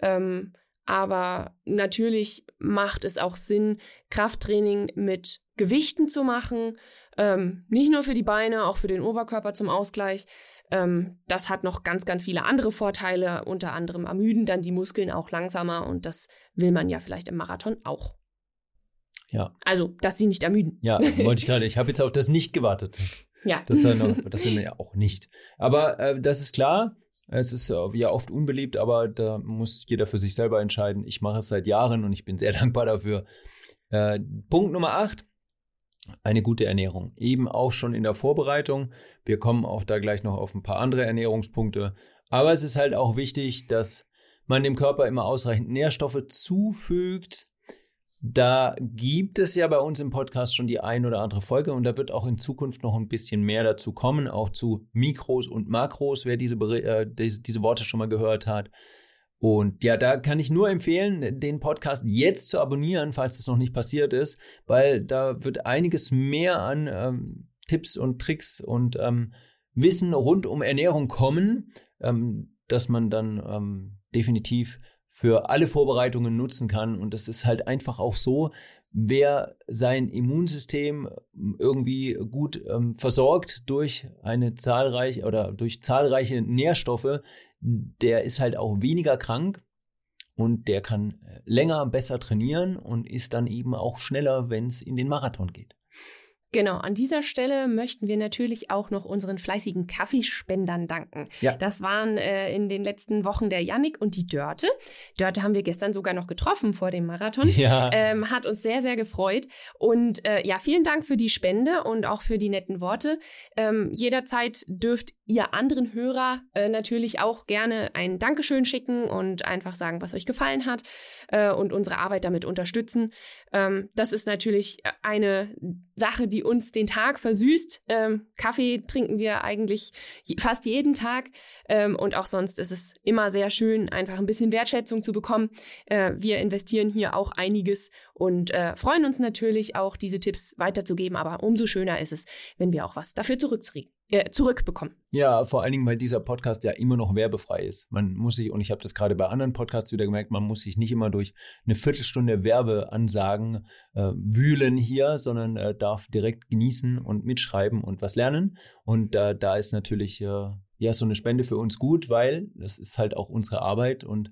Aber natürlich macht es auch Sinn, Krafttraining mit Gewichten zu machen. Nicht nur für die Beine, auch für den Oberkörper zum Ausgleich. Das hat noch ganz, ganz viele andere Vorteile. Unter anderem ermüden dann die Muskeln auch langsamer. Und das will man ja vielleicht im Marathon auch. Ja. Also, dass sie nicht ermüden. Ja, wollte ich gerade. Ich habe jetzt auf das nicht gewartet. Ja. Das sind wir ja auch nicht. Aber das ist klar. Es ist ja oft unbeliebt, aber da muss jeder für sich selber entscheiden. Ich mache es seit Jahren und ich bin sehr dankbar dafür. Punkt Nummer 8, eine gute Ernährung. Eben auch schon in der Vorbereitung. Wir kommen auch da gleich noch auf ein paar andere Ernährungspunkte. Aber es ist halt auch wichtig, dass man dem Körper immer ausreichend Nährstoffe zufügt. Da gibt es ja bei uns im Podcast schon die ein oder andere Folge und da wird auch in Zukunft noch ein bisschen mehr dazu kommen, auch zu Mikros und Makros, wer diese Worte schon mal gehört hat. Und ja, da kann ich nur empfehlen, den Podcast jetzt zu abonnieren, falls das noch nicht passiert ist, weil da wird einiges mehr an Tipps und Tricks und Wissen rund um Ernährung kommen, dass man dann definitiv für alle Vorbereitungen nutzen kann. Und das ist halt einfach auch so, wer sein Immunsystem irgendwie gut versorgt durch zahlreiche Nährstoffe, der ist halt auch weniger krank und der kann länger besser trainieren und ist dann eben auch schneller, wenn es in den Marathon geht. Genau, an dieser Stelle möchten wir natürlich auch noch unseren fleißigen Kaffeespendern danken. Ja. Das waren in den letzten Wochen der Jannik und die Dörte. Dörte haben wir gestern sogar noch getroffen vor dem Marathon. Ja. Hat uns sehr, sehr gefreut. Und vielen Dank für die Spende und auch für die netten Worte. Jederzeit dürft ihr anderen Hörer natürlich auch gerne ein Dankeschön schicken und einfach sagen, was euch gefallen hat und unsere Arbeit damit unterstützen. Das ist natürlich eine Sache, die uns den Tag versüßt. Kaffee trinken wir eigentlich fast jeden Tag und auch sonst ist es immer sehr schön, einfach ein bisschen Wertschätzung zu bekommen. Wir investieren hier auch einiges und freuen uns natürlich auch, diese Tipps weiterzugeben, aber umso schöner ist es, wenn wir auch was dafür zurückbekommen. Ja, vor allen Dingen, weil dieser Podcast ja immer noch werbefrei ist. Man muss sich, und ich habe das gerade bei anderen Podcasts wieder gemerkt, man muss sich nicht immer durch eine Viertelstunde Werbeansagen wühlen hier, sondern darf direkt genießen und mitschreiben und was lernen. Und da ist natürlich so eine Spende für uns gut, weil das ist halt auch unsere Arbeit und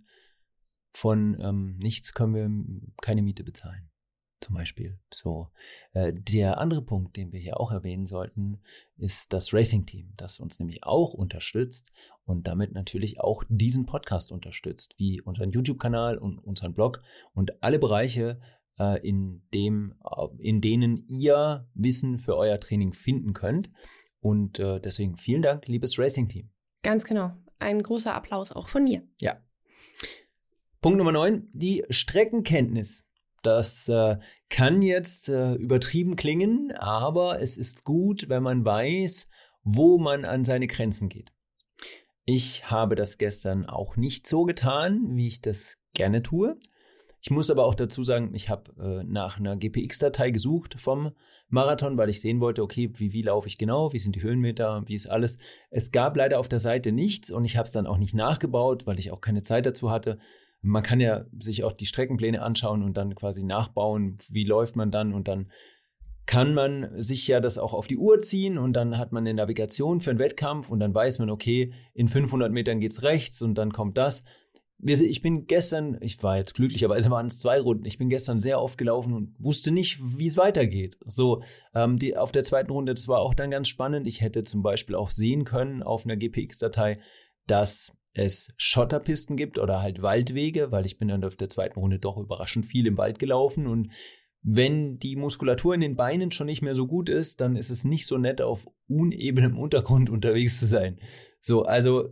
von nichts können wir keine Miete bezahlen. Zum Beispiel. So. Der andere Punkt, den wir hier auch erwähnen sollten, ist das Racing-Team, das uns nämlich auch unterstützt und damit natürlich auch diesen Podcast unterstützt, wie unseren YouTube-Kanal und unseren Blog und alle Bereiche, in denen ihr Wissen für euer Training finden könnt. Und deswegen vielen Dank, liebes Racing-Team. Ganz genau. Ein großer Applaus auch von mir. Ja. Punkt Nummer 9, die Streckenkenntnis. Das kann jetzt übertrieben klingen, aber es ist gut, wenn man weiß, wo man an seine Grenzen geht. Ich habe das gestern auch nicht so getan, wie ich das gerne tue. Ich muss aber auch dazu sagen, ich habe nach einer GPX-Datei gesucht vom Marathon, weil ich sehen wollte, okay, wie laufe ich genau, wie sind die Höhenmeter, wie ist alles. Es gab leider auf der Seite nichts und ich habe es dann auch nicht nachgebaut, weil ich auch keine Zeit dazu hatte. Man kann ja sich auch die Streckenpläne anschauen und dann quasi nachbauen, wie läuft man dann und dann kann man sich ja das auch auf die Uhr ziehen und dann hat man eine Navigation für einen Wettkampf und dann weiß man, okay, in 500 Metern geht's rechts und dann kommt das. Ich war jetzt glücklicherweise waren es 2 Runden, ich bin gestern sehr oft gelaufen und wusste nicht, wie es weitergeht. So, auf der zweiten Runde, das war auch dann ganz spannend. Ich hätte zum Beispiel auch sehen können auf einer GPX-Datei, dass es Schotterpisten gibt oder halt Waldwege, weil ich bin dann auf der zweiten Runde doch überraschend viel im Wald gelaufen und wenn die Muskulatur in den Beinen schon nicht mehr so gut ist, dann ist es nicht so nett, auf unebenem Untergrund unterwegs zu sein. So, also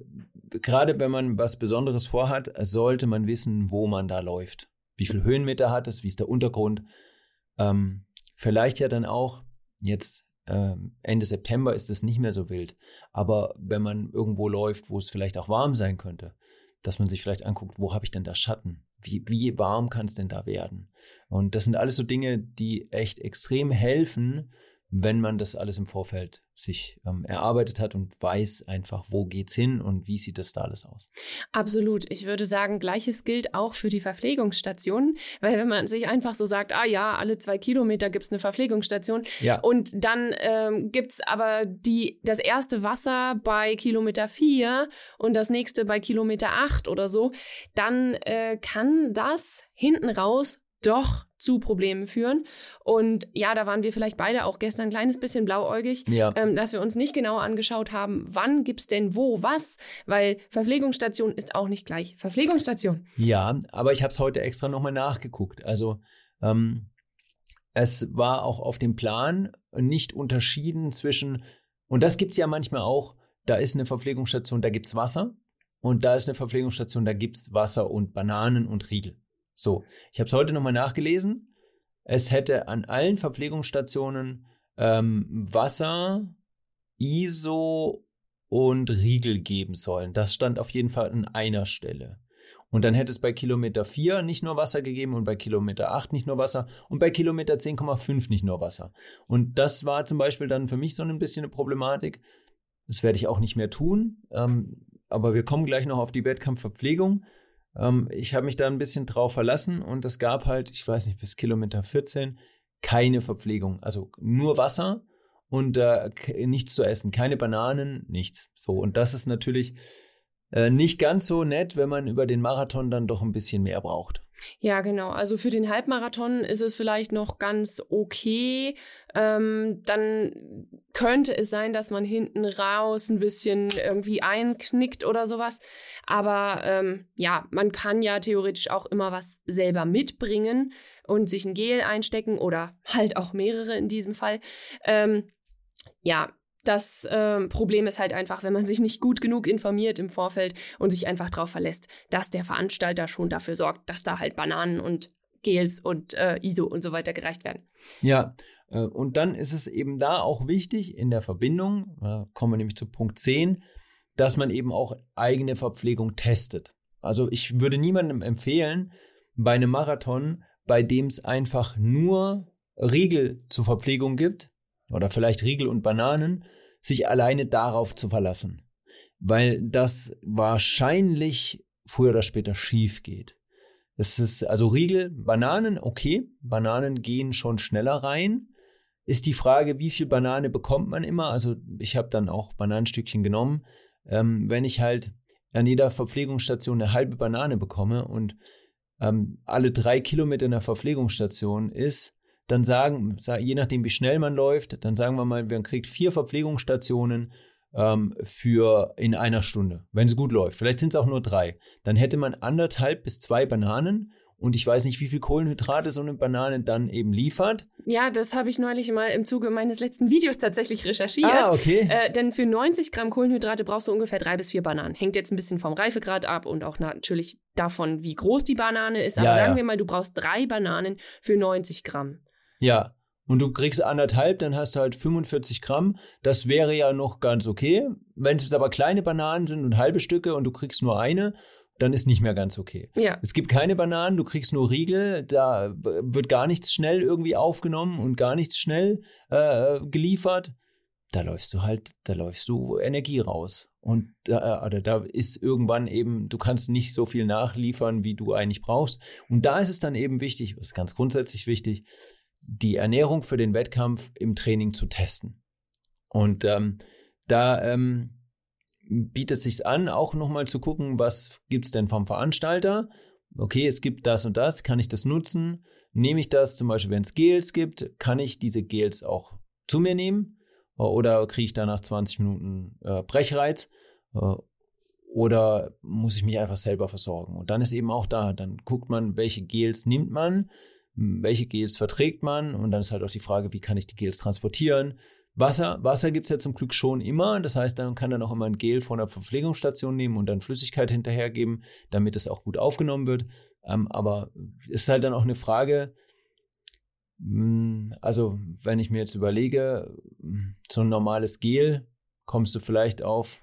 gerade wenn man was Besonderes vorhat, sollte man wissen, wo man da läuft. Wie viel Höhenmeter hat es, wie ist der Untergrund. Vielleicht ja dann auch, jetzt Ende September ist es nicht mehr so wild, aber wenn man irgendwo läuft, wo es vielleicht auch warm sein könnte, dass man sich vielleicht anguckt, wo habe ich denn da Schatten? Wie warm kann es denn da werden? Und das sind alles so Dinge, die echt extrem helfen, wenn man das alles im Vorfeld sich erarbeitet hat und weiß einfach, wo geht's hin und wie sieht das da alles aus. Absolut. Ich würde sagen, Gleiches gilt auch für die Verpflegungsstationen, weil wenn man sich einfach so sagt, alle 2 Kilometer gibt's eine Verpflegungsstation und dann gibt's aber das erste Wasser bei Kilometer 4 und das nächste bei Kilometer 8 oder so, dann kann das hinten raus doch zu Problemen führen. Und ja, da waren wir vielleicht beide auch gestern ein kleines bisschen blauäugig, dass wir uns nicht genau angeschaut haben, wann gibt's denn wo was, weil Verpflegungsstation ist auch nicht gleich Verpflegungsstation. Ja, aber ich habe es heute extra nochmal nachgeguckt. Also es war auch auf dem Plan nicht unterschieden zwischen, und das gibt's ja manchmal auch, da ist eine Verpflegungsstation, da gibt's Wasser und da ist eine Verpflegungsstation, da gibt's Wasser und Bananen und Riegel. So, ich habe es heute nochmal nachgelesen. Es hätte an allen Verpflegungsstationen Wasser, ISO und Riegel geben sollen. Das stand auf jeden Fall an einer Stelle. Und dann hätte es bei Kilometer 4 nicht nur Wasser gegeben und bei Kilometer 8 nicht nur Wasser und bei Kilometer 10,5 nicht nur Wasser. Und das war zum Beispiel dann für mich so ein bisschen eine Problematik. Das werde ich auch nicht mehr tun. Aber wir kommen gleich noch auf die Wettkampfverpflegung. Ich habe mich da ein bisschen drauf verlassen und es gab halt, ich weiß nicht, bis Kilometer 14 keine Verpflegung. Also nur Wasser und nichts zu essen, keine Bananen, nichts. So, und das ist natürlich nicht ganz so nett, wenn man über den Marathon dann doch ein bisschen mehr braucht. Ja, genau. Also für den Halbmarathon ist es vielleicht noch ganz okay. Dann könnte es sein, dass man hinten raus ein bisschen irgendwie einknickt oder sowas. Aber man kann ja theoretisch auch immer was selber mitbringen und sich ein Gel einstecken oder halt auch mehrere in diesem Fall. Das Problem ist halt einfach, wenn man sich nicht gut genug informiert im Vorfeld und sich einfach darauf verlässt, dass der Veranstalter schon dafür sorgt, dass da halt Bananen und Gels und ISO und so weiter gereicht werden. Ja, und dann ist es eben da auch wichtig in der Verbindung, kommen wir nämlich zu Punkt 10, dass man eben auch eigene Verpflegung testet. Also ich würde niemandem empfehlen, bei einem Marathon, bei dem es einfach nur Riegel zur Verpflegung gibt, oder vielleicht Riegel und Bananen, sich alleine darauf zu verlassen. Weil das wahrscheinlich früher oder später schief geht. Das ist also Riegel, Bananen, okay, Bananen gehen schon schneller rein. Ist die Frage, wie viel Banane bekommt man immer? Also ich habe dann auch Bananenstückchen genommen. Wenn ich halt an jeder Verpflegungsstation eine halbe Banane bekomme und alle 3 Kilometer in der Verpflegungsstation ist, dann je nachdem wie schnell man läuft, dann sagen wir mal, man kriegt 4 Verpflegungsstationen für in einer Stunde, wenn es gut läuft. Vielleicht sind es auch nur 3. Dann hätte man 1,5 bis 2 Bananen und ich weiß nicht, wie viel Kohlenhydrate so eine Banane dann eben liefert. Ja, das habe ich neulich mal im Zuge meines letzten Videos tatsächlich recherchiert. Ah, okay. Denn für 90 Gramm Kohlenhydrate brauchst du ungefähr 3 bis 4 Bananen. Hängt jetzt ein bisschen vom Reifegrad ab und auch natürlich davon, wie groß die Banane ist. Aber sagen wir mal, du brauchst 3 Bananen für 90 Gramm. Ja, und du kriegst 1,5, dann hast du halt 45 Gramm. Das wäre ja noch ganz okay. Wenn es aber kleine Bananen sind und halbe Stücke und du kriegst nur eine, dann ist nicht mehr ganz okay. Ja. Es gibt keine Bananen, du kriegst nur Riegel, da wird gar nichts schnell irgendwie aufgenommen und gar nichts schnell geliefert. Da läufst du Energie raus. Und da ist irgendwann eben, du kannst nicht so viel nachliefern, wie du eigentlich brauchst. Und da ist es dann eben wichtig, was ganz grundsätzlich wichtig, die Ernährung für den Wettkampf im Training zu testen. Und da bietet es sich an, auch nochmal zu gucken, was gibt es denn vom Veranstalter? Okay, es gibt das und das, kann ich das nutzen? Nehme ich das zum Beispiel, wenn es Gels gibt, kann ich diese Gels auch zu mir nehmen? Oder kriege ich da nach 20 Minuten Brechreiz? Oder muss ich mich einfach selber versorgen? Und dann ist eben auch dann guckt man, welche Gels nimmt man, welche Gels verträgt man und dann ist halt auch die Frage, wie kann ich die Gels transportieren? Wasser gibt es ja zum Glück schon immer. Das heißt, man kann dann auch immer ein Gel von der Verpflegungsstation nehmen und dann Flüssigkeit hinterhergeben, damit es auch gut aufgenommen wird. Aber es ist halt dann auch eine Frage, also wenn ich mir jetzt überlege, so ein normales Gel, kommst du vielleicht auf,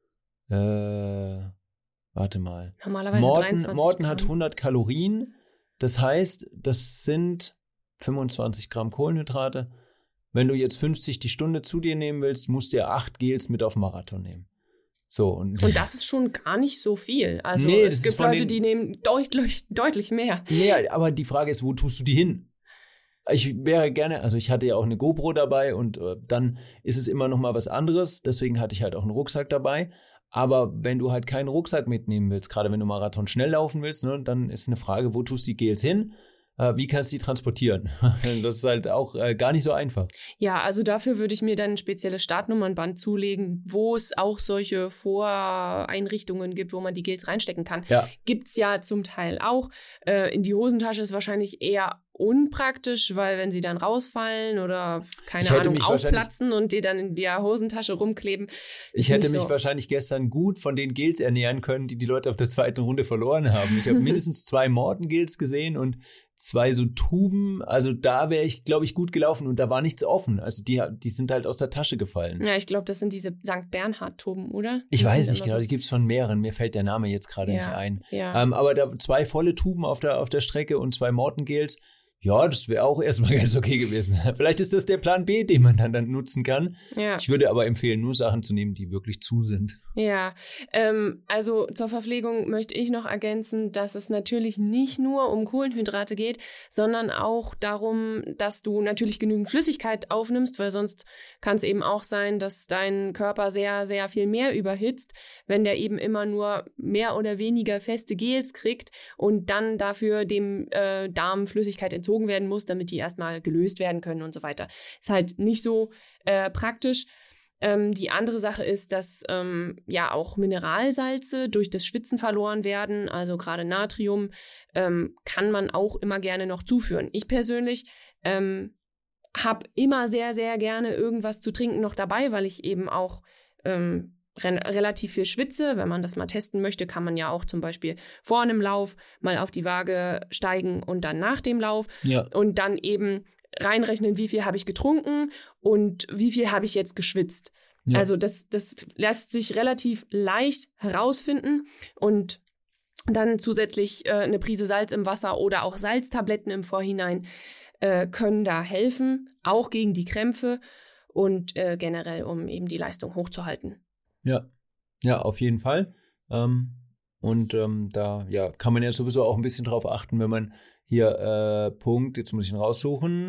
warte mal. Normalerweise 23 Morten hat Gramm. 100 Kalorien. Das heißt, das sind 25 Gramm Kohlenhydrate. Wenn du jetzt 50 die Stunde zu dir nehmen willst, musst du ja 8 Gels mit auf den Marathon nehmen. So, und das ist schon gar nicht so viel. Also Nee, es gibt Leute, die nehmen deutlich mehr. Nee, aber die Frage ist, wo tust du die hin? Ich wäre gerne, also ich hatte ja auch eine GoPro dabei und dann ist es immer noch mal was anderes. Deswegen hatte ich halt auch einen Rucksack dabei. Aber wenn du halt keinen Rucksack mitnehmen willst, gerade wenn du Marathon schnell laufen willst, ne, dann ist eine Frage, wo tust du die Gels hin? Wie kannst du die transportieren? Das ist halt auch gar nicht so einfach. Ja, also dafür würde ich mir dann ein spezielles Startnummernband zulegen, wo es auch solche Voreinrichtungen gibt, wo man die Gels reinstecken kann. Ja. Gibt's ja zum Teil auch. In die Hosentasche ist wahrscheinlich eher unpraktisch, weil wenn sie dann rausfallen oder, keine Ahnung, aufplatzen und die dann in der Hosentasche rumkleben. Ich hätte mich wahrscheinlich gestern gut von den Gels ernähren können, die Leute auf der zweiten Runde verloren haben. Ich habe mindestens 2 Morten-Gels gesehen und 2 so Tuben. Also da wäre ich, glaube ich, gut gelaufen und da war nichts offen. Also die sind halt aus der Tasche gefallen. Ja, ich glaube, das sind diese St. Bernhard-Tuben, oder? Ich weiß nicht genau, die gibt es von mehreren. Mir fällt der Name jetzt gerade nicht ein. Ja. Aber da 2 volle Tuben auf der Strecke und 2 Morten-Gels. Ja, das wäre auch erstmal ganz okay gewesen. Vielleicht ist das der Plan B, den man dann nutzen kann. Ja. Ich würde aber empfehlen, nur Sachen zu nehmen, die wirklich zu sind. Ja, also zur Verpflegung möchte ich noch ergänzen, dass es natürlich nicht nur um Kohlenhydrate geht, sondern auch darum, dass du natürlich genügend Flüssigkeit aufnimmst, weil sonst kann es eben auch sein, dass dein Körper sehr, sehr viel mehr überhitzt, wenn der eben immer nur mehr oder weniger feste Gels kriegt und dann dafür dem Darm Flüssigkeit entzogen werden muss, damit die erstmal gelöst werden können und so weiter. Ist halt nicht so praktisch. Die andere Sache ist, dass ja auch Mineralsalze durch das Schwitzen verloren werden, also gerade Natrium kann man auch immer gerne noch zuführen. Ich persönlich habe immer sehr, sehr gerne irgendwas zu trinken noch dabei, weil ich eben auch relativ viel schwitze. Wenn man das mal testen möchte, kann man ja auch zum Beispiel vor einem Lauf mal auf die Waage steigen und dann nach dem Lauf und dann eben reinrechnen, wie viel habe ich getrunken und wie viel habe ich jetzt geschwitzt. Ja. Also das lässt sich relativ leicht herausfinden und dann zusätzlich eine Prise Salz im Wasser oder auch Salztabletten im Vorhinein können da helfen, auch gegen die Krämpfe und generell, um eben die Leistung hochzuhalten. Ja, auf jeden Fall. Da kann man ja sowieso auch ein bisschen drauf achten, wenn man hier Punkt, jetzt muss ich ihn raussuchen,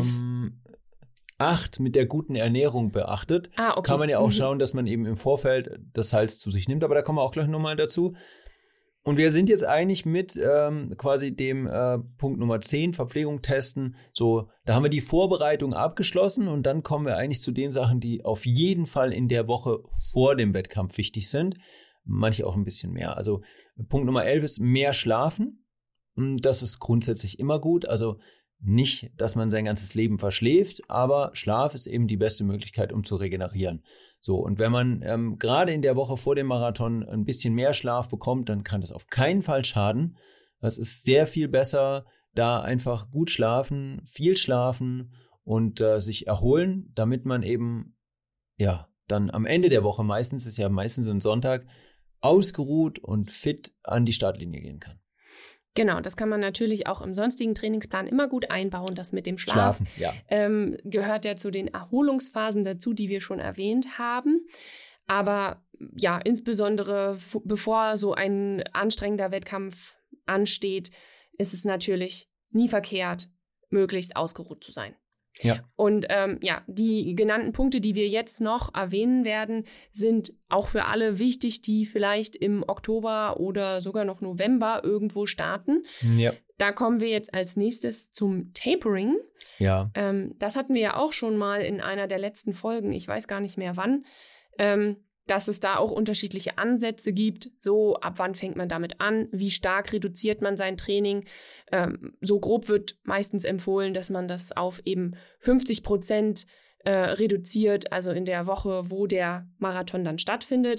8 mit der guten Ernährung beachtet. Okay. Kann man ja auch schauen, dass man eben im Vorfeld das Salz zu sich nimmt, aber da kommen wir auch gleich nochmal dazu. Und wir sind jetzt eigentlich mit quasi dem Punkt Nummer 10, Verpflegung testen. So, da haben wir die Vorbereitung abgeschlossen und dann kommen wir eigentlich zu den Sachen, die auf jeden Fall in der Woche vor dem Wettkampf wichtig sind. Manche auch ein bisschen mehr. Also Punkt Nummer 11 ist mehr schlafen. Das ist grundsätzlich immer gut. Also nicht, dass man sein ganzes Leben verschläft, aber Schlaf ist eben die beste Möglichkeit, um zu regenerieren. So, und wenn man gerade in der Woche vor dem Marathon ein bisschen mehr Schlaf bekommt, dann kann das auf keinen Fall schaden. Das ist sehr viel besser, da einfach gut schlafen, viel schlafen und sich erholen, damit man eben, dann am Ende der Woche, meistens ein Sonntag, ausgeruht und fit an die Startlinie gehen kann. Genau, das kann man natürlich auch im sonstigen Trainingsplan immer gut einbauen. Das mit dem Schlafen gehört ja zu den Erholungsphasen dazu, die wir schon erwähnt haben. Aber ja, insbesondere bevor so ein anstrengender Wettkampf ansteht, ist es natürlich nie verkehrt, möglichst ausgeruht zu sein. Ja. Und die genannten Punkte, die wir jetzt noch erwähnen werden, sind auch für alle wichtig, die vielleicht im Oktober oder sogar noch November irgendwo starten. Ja. Da kommen wir jetzt als nächstes zum Tapering. Ja. Das hatten wir ja auch schon mal in einer der letzten Folgen, ich weiß gar nicht mehr wann, dass es da auch unterschiedliche Ansätze gibt. So, ab wann fängt man damit an? Wie stark reduziert man sein Training? So grob wird meistens empfohlen, dass man das auf eben 50% reduziert, also in der Woche, wo der Marathon dann stattfindet.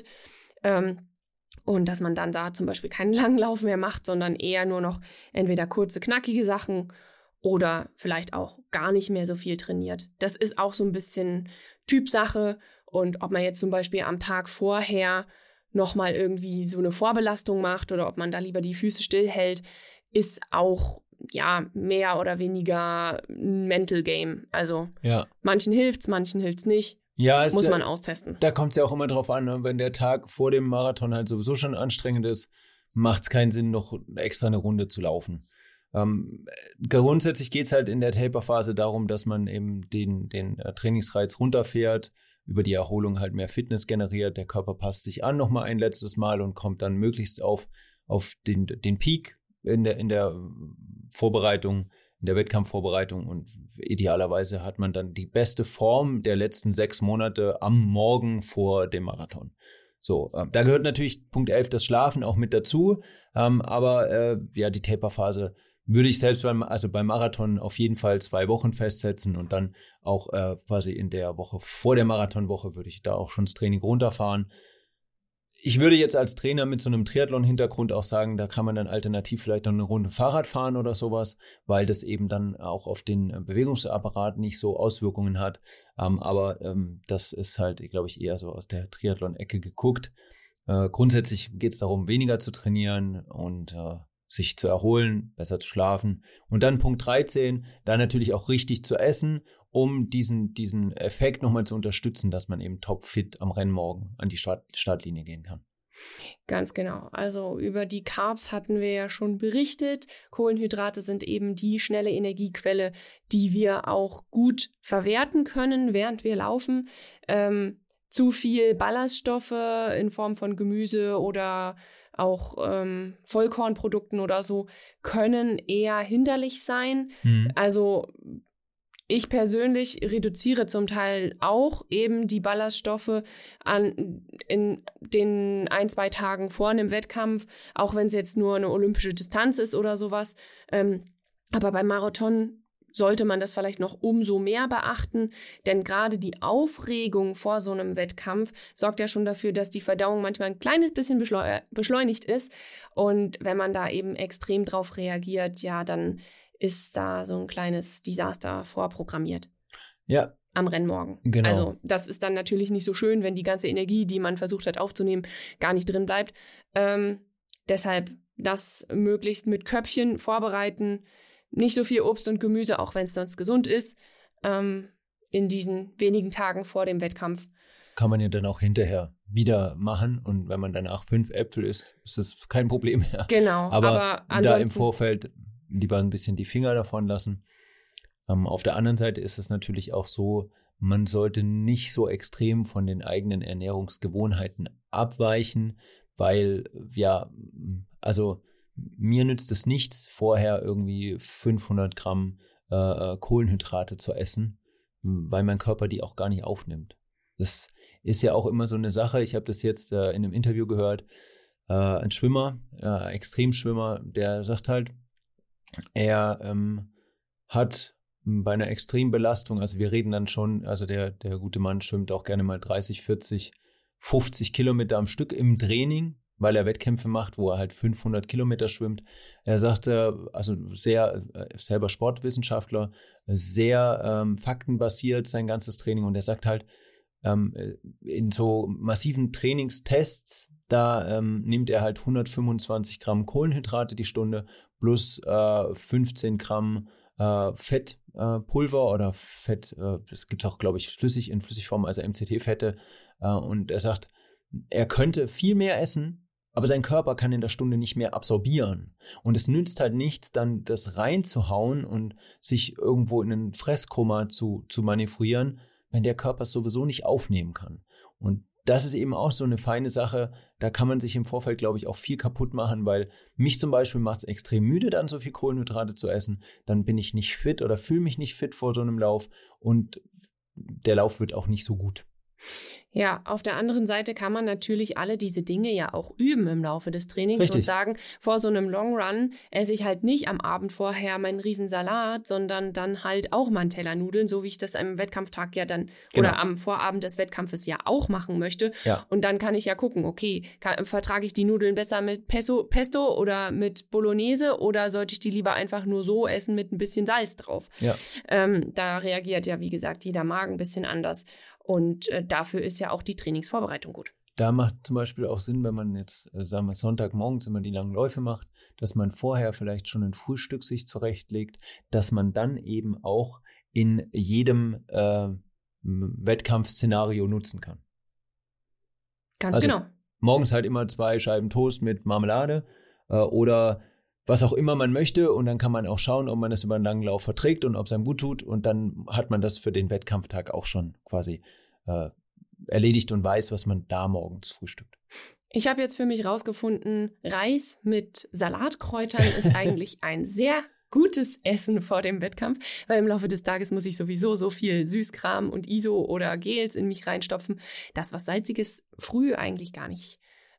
Und dass man dann da zum Beispiel keinen Langlauf mehr macht, sondern eher nur noch entweder kurze, knackige Sachen oder vielleicht auch gar nicht mehr so viel trainiert. Das ist auch so ein bisschen Typsache. Und ob man jetzt zum Beispiel am Tag vorher nochmal irgendwie so eine Vorbelastung macht oder ob man da lieber die Füße stillhält, ist auch mehr oder weniger ein Mental Game. Also manchen hilft's nicht. Ja, muss man austesten. Da kommt es ja auch immer drauf an, ne? Wenn der Tag vor dem Marathon halt sowieso schon anstrengend ist, macht es keinen Sinn, noch extra eine Runde zu laufen. Grundsätzlich geht es halt in der Taper-Phase darum, dass man eben den Trainingsreiz runterfährt, über die Erholung halt mehr Fitness generiert, der Körper passt sich an nochmal ein letztes Mal und kommt dann möglichst auf den Peak in der Vorbereitung, in der Wettkampfvorbereitung, und idealerweise hat man dann die beste Form der letzten 6 Monate am Morgen vor dem Marathon. So, da gehört natürlich Punkt 11 das Schlafen auch mit dazu, aber die Taper-Phase würde ich selbst beim Marathon auf jeden Fall 2 Wochen festsetzen und dann auch quasi in der Woche vor der Marathonwoche würde ich da auch schon das Training runterfahren. Ich würde jetzt als Trainer mit so einem Triathlon-Hintergrund auch sagen, da kann man dann alternativ vielleicht noch eine Runde Fahrrad fahren oder sowas, weil das eben dann auch auf den Bewegungsapparat nicht so Auswirkungen hat. Aber das ist halt, glaube ich, eher so aus der Triathlon-Ecke geguckt. Grundsätzlich geht es darum, weniger zu trainieren und sich zu erholen, besser zu schlafen. Und dann Punkt 13, da natürlich auch richtig zu essen, um diesen Effekt nochmal zu unterstützen, dass man eben topfit am Rennmorgen an die Startlinie gehen kann. Ganz genau. Also über die Carbs hatten wir ja schon berichtet. Kohlenhydrate sind eben die schnelle Energiequelle, die wir auch gut verwerten können, während wir laufen. Zu viel Ballaststoffe in Form von Gemüse oder auch Vollkornprodukten oder so können eher hinderlich sein. Also ich persönlich reduziere zum Teil auch eben die Ballaststoffe in den 1-2 Tagen vor einem Wettkampf, auch wenn es jetzt nur eine olympische Distanz ist oder sowas. Aber beim Marathon sollte man das vielleicht noch umso mehr beachten, denn gerade die Aufregung vor so einem Wettkampf sorgt ja schon dafür, dass die Verdauung manchmal ein kleines bisschen beschleunigt ist. Und wenn man da eben extrem drauf reagiert, dann ist da so ein kleines Desaster vorprogrammiert. Ja. Am Rennmorgen. Genau. Also das ist dann natürlich nicht so schön, wenn die ganze Energie, die man versucht hat aufzunehmen, gar nicht drin bleibt. Deshalb das möglichst mit Köpfchen vorbereiten, nicht so viel Obst und Gemüse, auch wenn es sonst gesund ist, in diesen wenigen Tagen vor dem Wettkampf. Kann man ja dann auch hinterher wieder machen und wenn man danach 5 Äpfel isst, ist das kein Problem mehr. Genau. Aber da im Vorfeld lieber ein bisschen die Finger davon lassen. Auf der anderen Seite ist es natürlich auch so, man sollte nicht so extrem von den eigenen Ernährungsgewohnheiten abweichen, weil mir nützt es nichts, vorher irgendwie 500 Gramm Kohlenhydrate zu essen, weil mein Körper die auch gar nicht aufnimmt. Das ist ja auch immer so eine Sache. Ich habe das jetzt in einem Interview gehört, ein Schwimmer, Extremschwimmer, der sagt halt, er hat bei einer Extrembelastung, also wir reden dann schon, also der gute Mann schwimmt auch gerne mal 30, 40, 50 Kilometer am Stück im Training, weil er Wettkämpfe macht, wo er halt 500 Kilometer schwimmt. Er sagte, also selber Sportwissenschaftler, sehr faktenbasiert sein ganzes Training, und er sagt halt, in so massiven Trainingstests, da nimmt er halt 125 Gramm Kohlenhydrate die Stunde plus 15 Gramm Fettpulver oder Fett, das gibt es auch, glaube ich, in Flüssigform, also MCT-Fette. Und er sagt, er könnte viel mehr essen, aber sein Körper kann in der Stunde nicht mehr absorbieren. Und es nützt halt nichts, dann das reinzuhauen und sich irgendwo in einen Fresskoma zu manövrieren, wenn der Körper es sowieso nicht aufnehmen kann. Und das ist eben auch so eine feine Sache, da kann man sich im Vorfeld, glaube ich, auch viel kaputt machen, weil mich zum Beispiel macht es extrem müde, dann so viel Kohlenhydrate zu essen. Dann bin ich nicht fit oder fühle mich nicht fit vor so einem Lauf und der Lauf wird auch nicht so gut. Ja, auf der anderen Seite kann man natürlich alle diese Dinge ja auch üben im Laufe des Trainings. Richtig. Und sagen, vor so einem Long Run esse ich halt nicht am Abend vorher meinen Riesensalat, sondern dann halt auch mal einen Teller Nudeln, so wie ich das am Wettkampftag ja dann oder am Vorabend des Wettkampfes ja auch machen möchte. Ja. Und dann kann ich ja gucken, okay, vertrage ich die Nudeln besser mit Pesto oder mit Bolognese oder sollte ich die lieber einfach nur so essen mit ein bisschen Salz drauf? Ja. Da reagiert ja, wie gesagt, jeder Magen ein bisschen anders. Und dafür ist ja auch die Trainingsvorbereitung gut. Da macht zum Beispiel auch Sinn, wenn man jetzt, sagen wir, Sonntagmorgens immer die langen Läufe macht, dass man vorher vielleicht schon ein Frühstück sich zurechtlegt, dass man dann eben auch in jedem Wettkampfszenario nutzen kann. Ganz genau. Morgens halt immer 2 Scheiben Toast mit Marmelade oder was auch immer man möchte und dann kann man auch schauen, ob man das über einen langen Lauf verträgt und ob es einem gut tut und dann hat man das für den Wettkampftag auch schon quasi erledigt und weiß, was man da morgens frühstückt. Ich habe jetzt für mich rausgefunden, Reis mit Salatkräutern ist eigentlich ein sehr gutes Essen vor dem Wettkampf, weil im Laufe des Tages muss ich sowieso so viel Süßkram und ISO oder Gels in mich reinstopfen, dass was Salziges früh eigentlich gar nicht,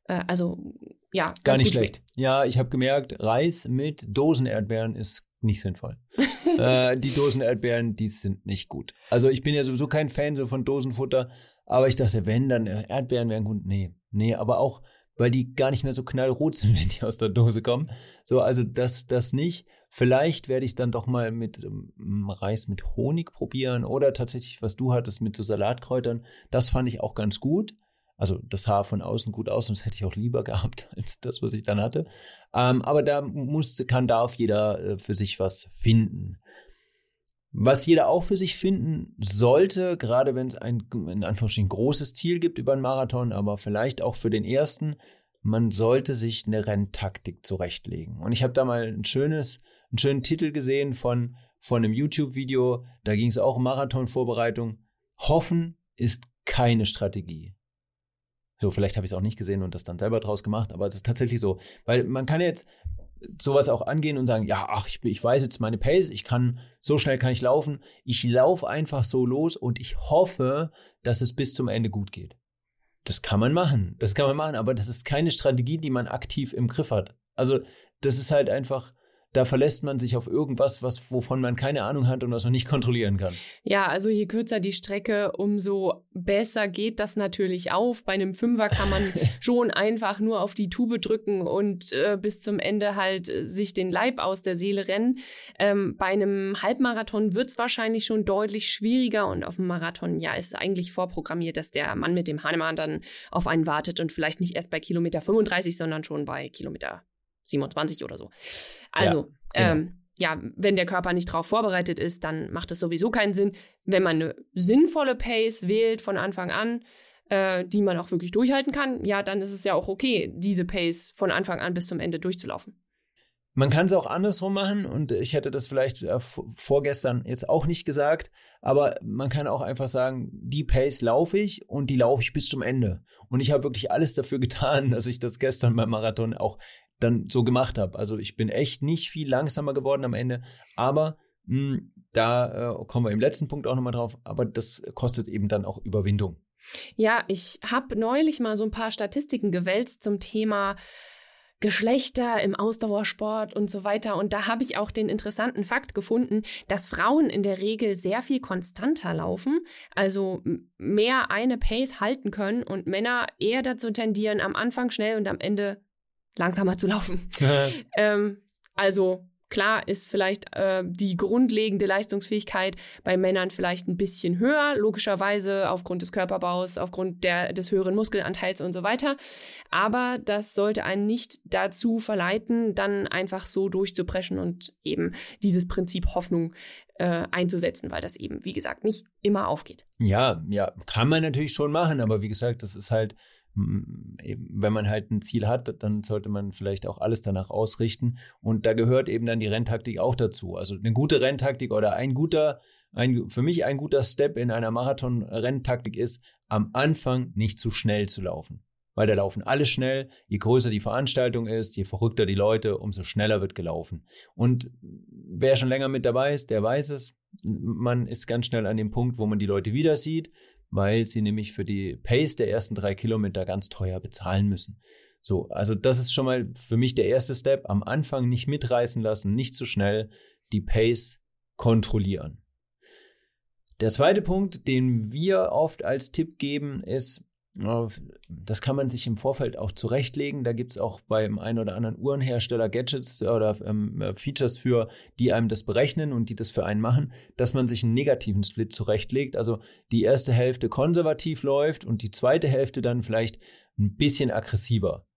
gar nicht schlecht. Ja, ich habe gemerkt, Reis mit Dosenerdbeeren ist nicht sinnvoll. Die Dosenerdbeeren, die sind nicht gut. Also ich bin ja sowieso kein Fan so von Dosenfutter, aber ich dachte, wenn, dann Erdbeeren wären gut. Nee, aber auch, weil die gar nicht mehr so knallrot sind, wenn die aus der Dose kommen. So, also das nicht. Vielleicht werde ich es dann doch mal mit Reis mit Honig probieren oder tatsächlich, was du hattest, mit so Salatkräutern. Das fand ich auch ganz gut. Also das sah von außen gut aus und das hätte ich auch lieber gehabt als das, was ich dann hatte. Aber darf jeder für sich was finden. Was jeder auch für sich finden sollte, gerade wenn es ein in Anführungsstrichen großes Ziel gibt über einen Marathon, aber vielleicht auch für den ersten, man sollte sich eine Renntaktik zurechtlegen. Und ich habe da mal einen schönen Titel gesehen von einem YouTube-Video, da ging es auch um Marathonvorbereitung. Hoffen ist keine Strategie. So, vielleicht habe ich es auch nicht gesehen und das dann selber draus gemacht, aber es ist tatsächlich so. Weil man kann jetzt sowas auch angehen und sagen, ja, ich weiß jetzt meine Pace, so schnell kann ich laufen. Ich laufe einfach so los und ich hoffe, dass es bis zum Ende gut geht. Das kann man machen, aber das ist keine Strategie, die man aktiv im Griff hat. Also das ist halt einfach, da verlässt man sich auf irgendwas, wovon man keine Ahnung hat und was man nicht kontrollieren kann. Ja, also je kürzer die Strecke, umso besser geht das natürlich auf. Bei einem Fünfer kann man schon einfach nur auf die Tube drücken und bis zum Ende halt sich den Leib aus der Seele rennen. Bei einem Halbmarathon wird es wahrscheinlich schon deutlich schwieriger und auf dem Marathon, ja, ist eigentlich vorprogrammiert, dass der Mann mit dem Hanemann dann auf einen wartet und vielleicht nicht erst bei Kilometer 35, sondern schon bei Kilometer 27 oder so. Also, wenn der Körper nicht darauf vorbereitet ist, dann macht es sowieso keinen Sinn. Wenn man eine sinnvolle Pace wählt von Anfang an, die man auch wirklich durchhalten kann, ja, dann ist es ja auch okay, diese Pace von Anfang an bis zum Ende durchzulaufen. Man kann es auch andersrum machen und ich hätte das vielleicht vorgestern jetzt auch nicht gesagt, aber man kann auch einfach sagen, die Pace laufe ich und die laufe ich bis zum Ende. Und ich habe wirklich alles dafür getan, dass ich das gestern beim Marathon auch dann so gemacht habe. Also ich bin echt nicht viel langsamer geworden am Ende, aber da kommen wir im letzten Punkt auch nochmal drauf, aber das kostet eben dann auch Überwindung. Ja, ich habe neulich mal so ein paar Statistiken gewälzt zum Thema Geschlechter im Ausdauersport und so weiter. Und da habe ich auch den interessanten Fakt gefunden, dass Frauen in der Regel sehr viel konstanter laufen, also mehr eine Pace halten können und Männer eher dazu tendieren, am Anfang schnell und am Ende langsamer zu laufen. Also klar ist vielleicht die grundlegende Leistungsfähigkeit bei Männern vielleicht ein bisschen höher, logischerweise aufgrund des Körperbaus, aufgrund des höheren Muskelanteils und so weiter. Aber das sollte einen nicht dazu verleiten, dann einfach so durchzupreschen und eben dieses Prinzip Hoffnung einzusetzen, weil das eben, wie gesagt, nicht immer aufgeht. Ja, kann man natürlich schon machen, aber wie gesagt, das ist halt, wenn man halt ein Ziel hat, dann sollte man vielleicht auch alles danach ausrichten. Und da gehört eben dann die Renntaktik auch dazu. Also eine gute Renntaktik oder für mich ein guter Step in einer Marathon-Renntaktik ist, am Anfang nicht zu schnell zu laufen. Weil da laufen alle schnell. Je größer die Veranstaltung ist, je verrückter die Leute, umso schneller wird gelaufen. Und wer schon länger mit dabei ist, der weiß es. Man ist ganz schnell an dem Punkt, wo man die Leute wieder sieht. weil sie nämlich für die Pace der ersten 3 Kilometer ganz teuer bezahlen müssen. So, also das ist schon mal für mich der erste Step. Am Anfang nicht mitreißen lassen, nicht zu schnell, die Pace kontrollieren. Der zweite Punkt, den wir oft als Tipp geben, ist, das kann man sich im Vorfeld auch zurechtlegen. Da gibt es auch beim einen oder anderen Uhrenhersteller Gadgets oder Features für, die einem das berechnen und die das für einen machen, dass man sich einen negativen Split zurechtlegt. Also die erste Hälfte konservativ läuft und die zweite Hälfte dann vielleicht ein bisschen aggressiver.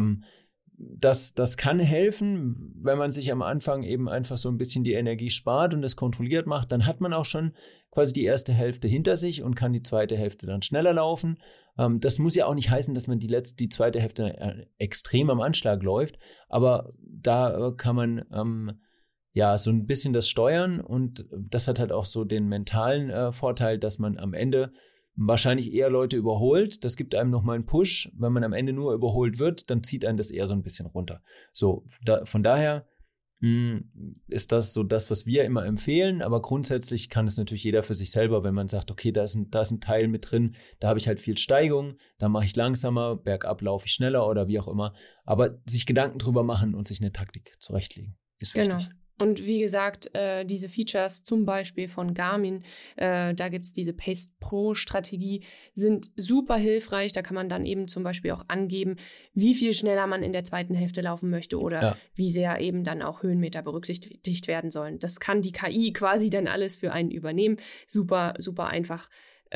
Das kann helfen, wenn man sich am Anfang eben einfach so ein bisschen die Energie spart und es kontrolliert macht. Dann hat man auch schon quasi die erste Hälfte hinter sich und kann die zweite Hälfte dann schneller laufen. Das muss ja auch nicht heißen, dass man die zweite Hälfte extrem am Anschlag läuft, aber da kann man so ein bisschen das steuern und das hat halt auch so den mentalen Vorteil, dass man am Ende wahrscheinlich eher Leute überholt. Das gibt einem nochmal einen Push. Wenn man am Ende nur überholt wird, dann zieht einen das eher so ein bisschen runter. So, von daher ist das so das, was wir immer empfehlen. Aber grundsätzlich kann es natürlich jeder für sich selber, wenn man sagt, okay, da ist ein Teil mit drin, da habe ich halt viel Steigung, da mache ich langsamer, bergab laufe ich schneller oder wie auch immer. Aber sich Gedanken drüber machen und sich eine Taktik zurechtlegen, ist wichtig. Und wie gesagt, diese Features zum Beispiel von Garmin, da gibt es diese Pace Pro Strategie, sind super hilfreich. Da kann man dann eben zum Beispiel auch angeben, wie viel schneller man in der zweiten Hälfte laufen möchte oder wie sehr eben dann auch Höhenmeter berücksichtigt werden sollen. Das kann die KI quasi dann alles für einen übernehmen. Super, super einfach.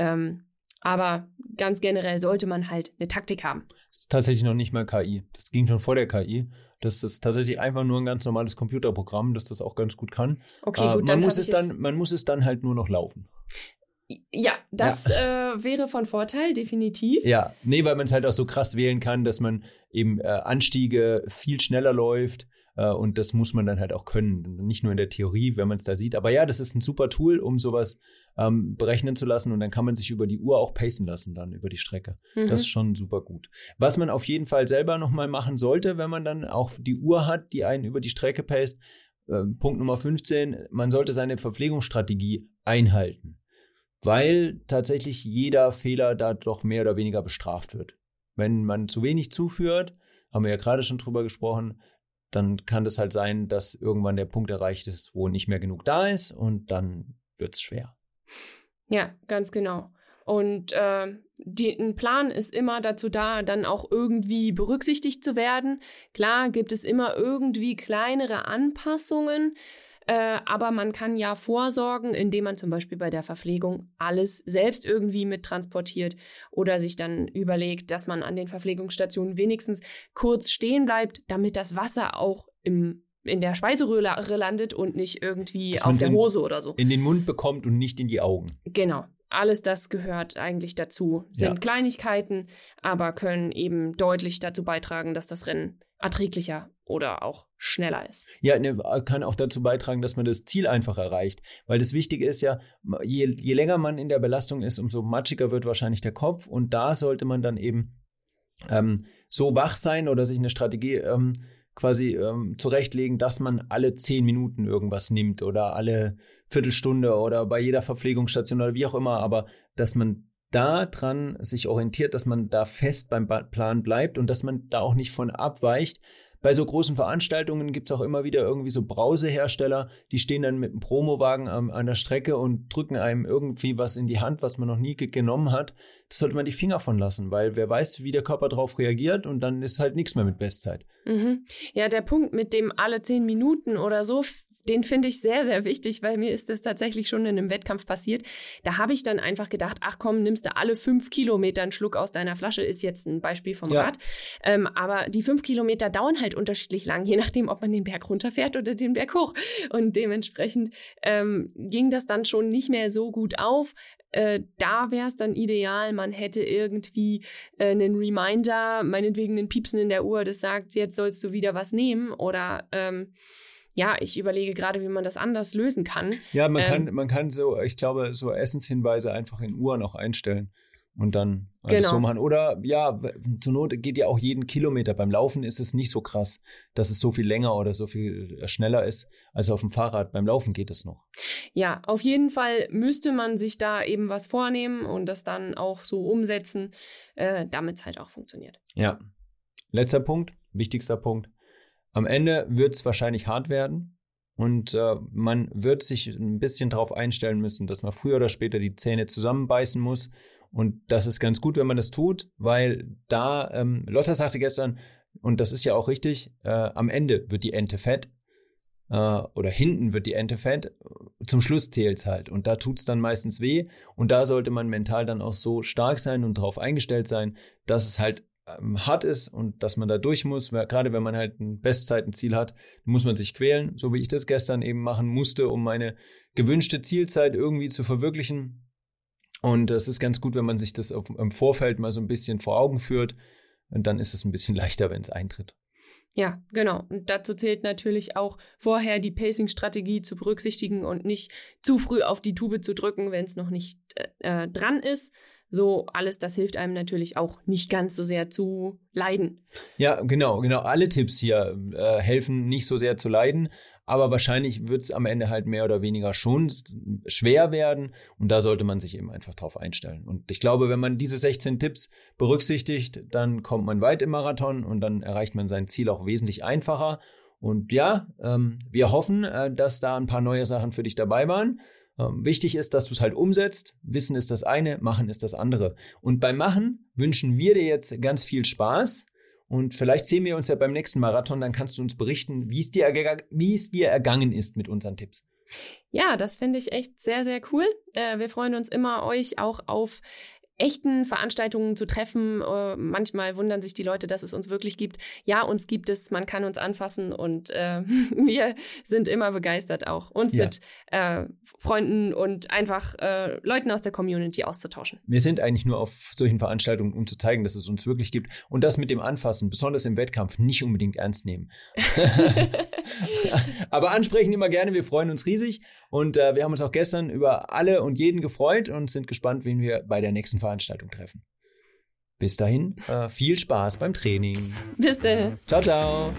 Aber ganz generell sollte man halt eine Taktik haben. Das ist tatsächlich noch nicht mal KI. Das ging schon vor der KI. Das ist tatsächlich einfach nur ein ganz normales Computerprogramm, das das auch ganz gut kann. Okay, gut, man muss es dann halt nur noch laufen. Ja, das wäre von Vorteil, definitiv. Ja, weil man es halt auch so krass wählen kann, dass man eben Anstiege viel schneller läuft. Und das muss man dann halt auch können. Nicht nur in der Theorie, wenn man es da sieht. Aber ja, das ist ein super Tool, um sowas berechnen zu lassen. Und dann kann man sich über die Uhr auch pacen lassen, dann über die Strecke. Das ist schon super gut. Was man auf jeden Fall selber nochmal machen sollte, wenn man dann auch die Uhr hat, die einen über die Strecke paced. Punkt Nummer 15, man sollte seine Verpflegungsstrategie einhalten. Weil tatsächlich jeder Fehler da doch mehr oder weniger bestraft wird. Wenn man zu wenig zuführt, haben wir ja gerade schon drüber gesprochen, dann kann das halt sein, dass irgendwann der Punkt erreicht ist, wo nicht mehr genug da ist und dann wird es schwer. Ja, ganz genau. Und ein Plan ist immer dazu da, dann auch irgendwie berücksichtigt zu werden. Klar gibt es immer irgendwie kleinere Anpassungen, aber man kann ja vorsorgen, indem man zum Beispiel bei der Verpflegung alles selbst irgendwie mit transportiert oder sich dann überlegt, dass man an den Verpflegungsstationen wenigstens kurz stehen bleibt, damit das Wasser auch in der Speiseröhre landet und nicht irgendwie auf der Hose oder so. In den Mund bekommt und nicht in die Augen. Genau. Alles das gehört eigentlich dazu. Sind Kleinigkeiten, aber können eben deutlich dazu beitragen, dass das Rennen erträglicher oder auch schneller ist. Ja, kann auch dazu beitragen, dass man das Ziel einfach erreicht. Weil das Wichtige ist ja, je länger man in der Belastung ist, umso matschiger wird wahrscheinlich der Kopf. Und da sollte man dann eben so wach sein oder sich eine Strategie quasi zurechtlegen, dass man alle 10 Minuten irgendwas nimmt oder alle Viertelstunde oder bei jeder Verpflegungsstation oder wie auch immer, aber dass man da dran sich orientiert, dass man da fest beim Plan bleibt und dass man da auch nicht von abweicht. Bei so großen Veranstaltungen gibt es auch immer wieder irgendwie so Brausehersteller, die stehen dann mit einem Promowagen an der Strecke und drücken einem irgendwie was in die Hand, was man noch nie genommen hat. Das sollte man die Finger von lassen, weil wer weiß, wie der Körper drauf reagiert und dann ist halt nichts mehr mit Bestzeit. Mhm. Ja, der Punkt mit dem alle 10 Minuten oder so, den finde ich sehr, sehr wichtig, weil mir ist das tatsächlich schon in einem Wettkampf passiert. Da habe ich dann einfach gedacht, ach komm, nimmst du alle 5 Kilometer einen Schluck aus deiner Flasche, ist jetzt ein Beispiel vom Rad. Aber die 5 Kilometer dauern halt unterschiedlich lang, je nachdem, ob man den Berg runterfährt oder den Berg hoch. Und dementsprechend ging das dann schon nicht mehr so gut auf. Da wäre es dann ideal, man hätte irgendwie einen Reminder, meinetwegen einen Piepsen in der Uhr, das sagt, jetzt sollst du wieder was nehmen oder ich überlege gerade, wie man das anders lösen kann. Ja, man kann so, ich glaube, so Essenshinweise einfach in Uhren auch einstellen. und dann alles so machen. Oder ja, zur Not geht ja auch jeden Kilometer. Beim Laufen ist es nicht so krass, dass es so viel länger oder so viel schneller ist als auf dem Fahrrad. Beim Laufen geht es noch. Ja, auf jeden Fall müsste man sich da eben was vornehmen und das dann auch so umsetzen, damit es halt auch funktioniert. Ja, letzter Punkt, wichtigster Punkt. Am Ende wird es wahrscheinlich hart werden. Und man wird sich ein bisschen darauf einstellen müssen, dass man früher oder später die Zähne zusammenbeißen muss. Und das ist ganz gut, wenn man das tut, weil da, Lotta sagte gestern, und das ist ja auch richtig, am Ende wird die Ente fett oder hinten wird die Ente fett, zum Schluss zählt's halt. Und da tut's dann meistens weh. Und da sollte man mental dann auch so stark sein und darauf eingestellt sein, dass es halt hart ist und dass man da durch muss, gerade wenn man halt ein Bestzeitenziel hat, muss man sich quälen, so wie ich das gestern eben machen musste, um meine gewünschte Zielzeit irgendwie zu verwirklichen. Und es ist ganz gut, wenn man sich das im Vorfeld mal so ein bisschen vor Augen führt, und dann ist es ein bisschen leichter, wenn es eintritt. Ja, genau. Und dazu zählt natürlich auch, vorher die Pacing-Strategie zu berücksichtigen und nicht zu früh auf die Tube zu drücken, wenn es noch nicht dran ist. So, alles das hilft einem natürlich auch nicht ganz so sehr zu leiden. Ja, genau. Alle Tipps hier helfen nicht so sehr zu leiden, aber wahrscheinlich wird es am Ende halt mehr oder weniger schon schwer werden und da sollte man sich eben einfach drauf einstellen. Und ich glaube, wenn man diese 16 Tipps berücksichtigt, dann kommt man weit im Marathon und dann erreicht man sein Ziel auch wesentlich einfacher. Und ja, wir hoffen, dass da ein paar neue Sachen für dich dabei waren. Wichtig ist, dass du es halt umsetzt. Wissen ist das eine, Machen ist das andere. Und beim Machen wünschen wir dir jetzt ganz viel Spaß. Und vielleicht sehen wir uns ja beim nächsten Marathon. Dann kannst du uns berichten, wie es dir ergangen ist mit unseren Tipps. Ja, das finde ich echt sehr, sehr cool. Wir freuen uns immer, euch auch auf echten Veranstaltungen zu treffen. Manchmal wundern sich die Leute, dass es uns wirklich gibt. Ja, uns gibt es, man kann uns anfassen und wir sind immer begeistert auch, uns mit Freunden und einfach Leuten aus der Community auszutauschen. Wir sind eigentlich nur auf solchen Veranstaltungen, um zu zeigen, dass es uns wirklich gibt und das mit dem Anfassen, besonders im Wettkampf, nicht unbedingt ernst nehmen. Aber ansprechen immer gerne, wir freuen uns riesig und wir haben uns auch gestern über alle und jeden gefreut und sind gespannt, wen wir bei der nächsten Veranstaltung treffen. Bis dahin, viel Spaß beim Training. Bis dann. Ciao, ciao.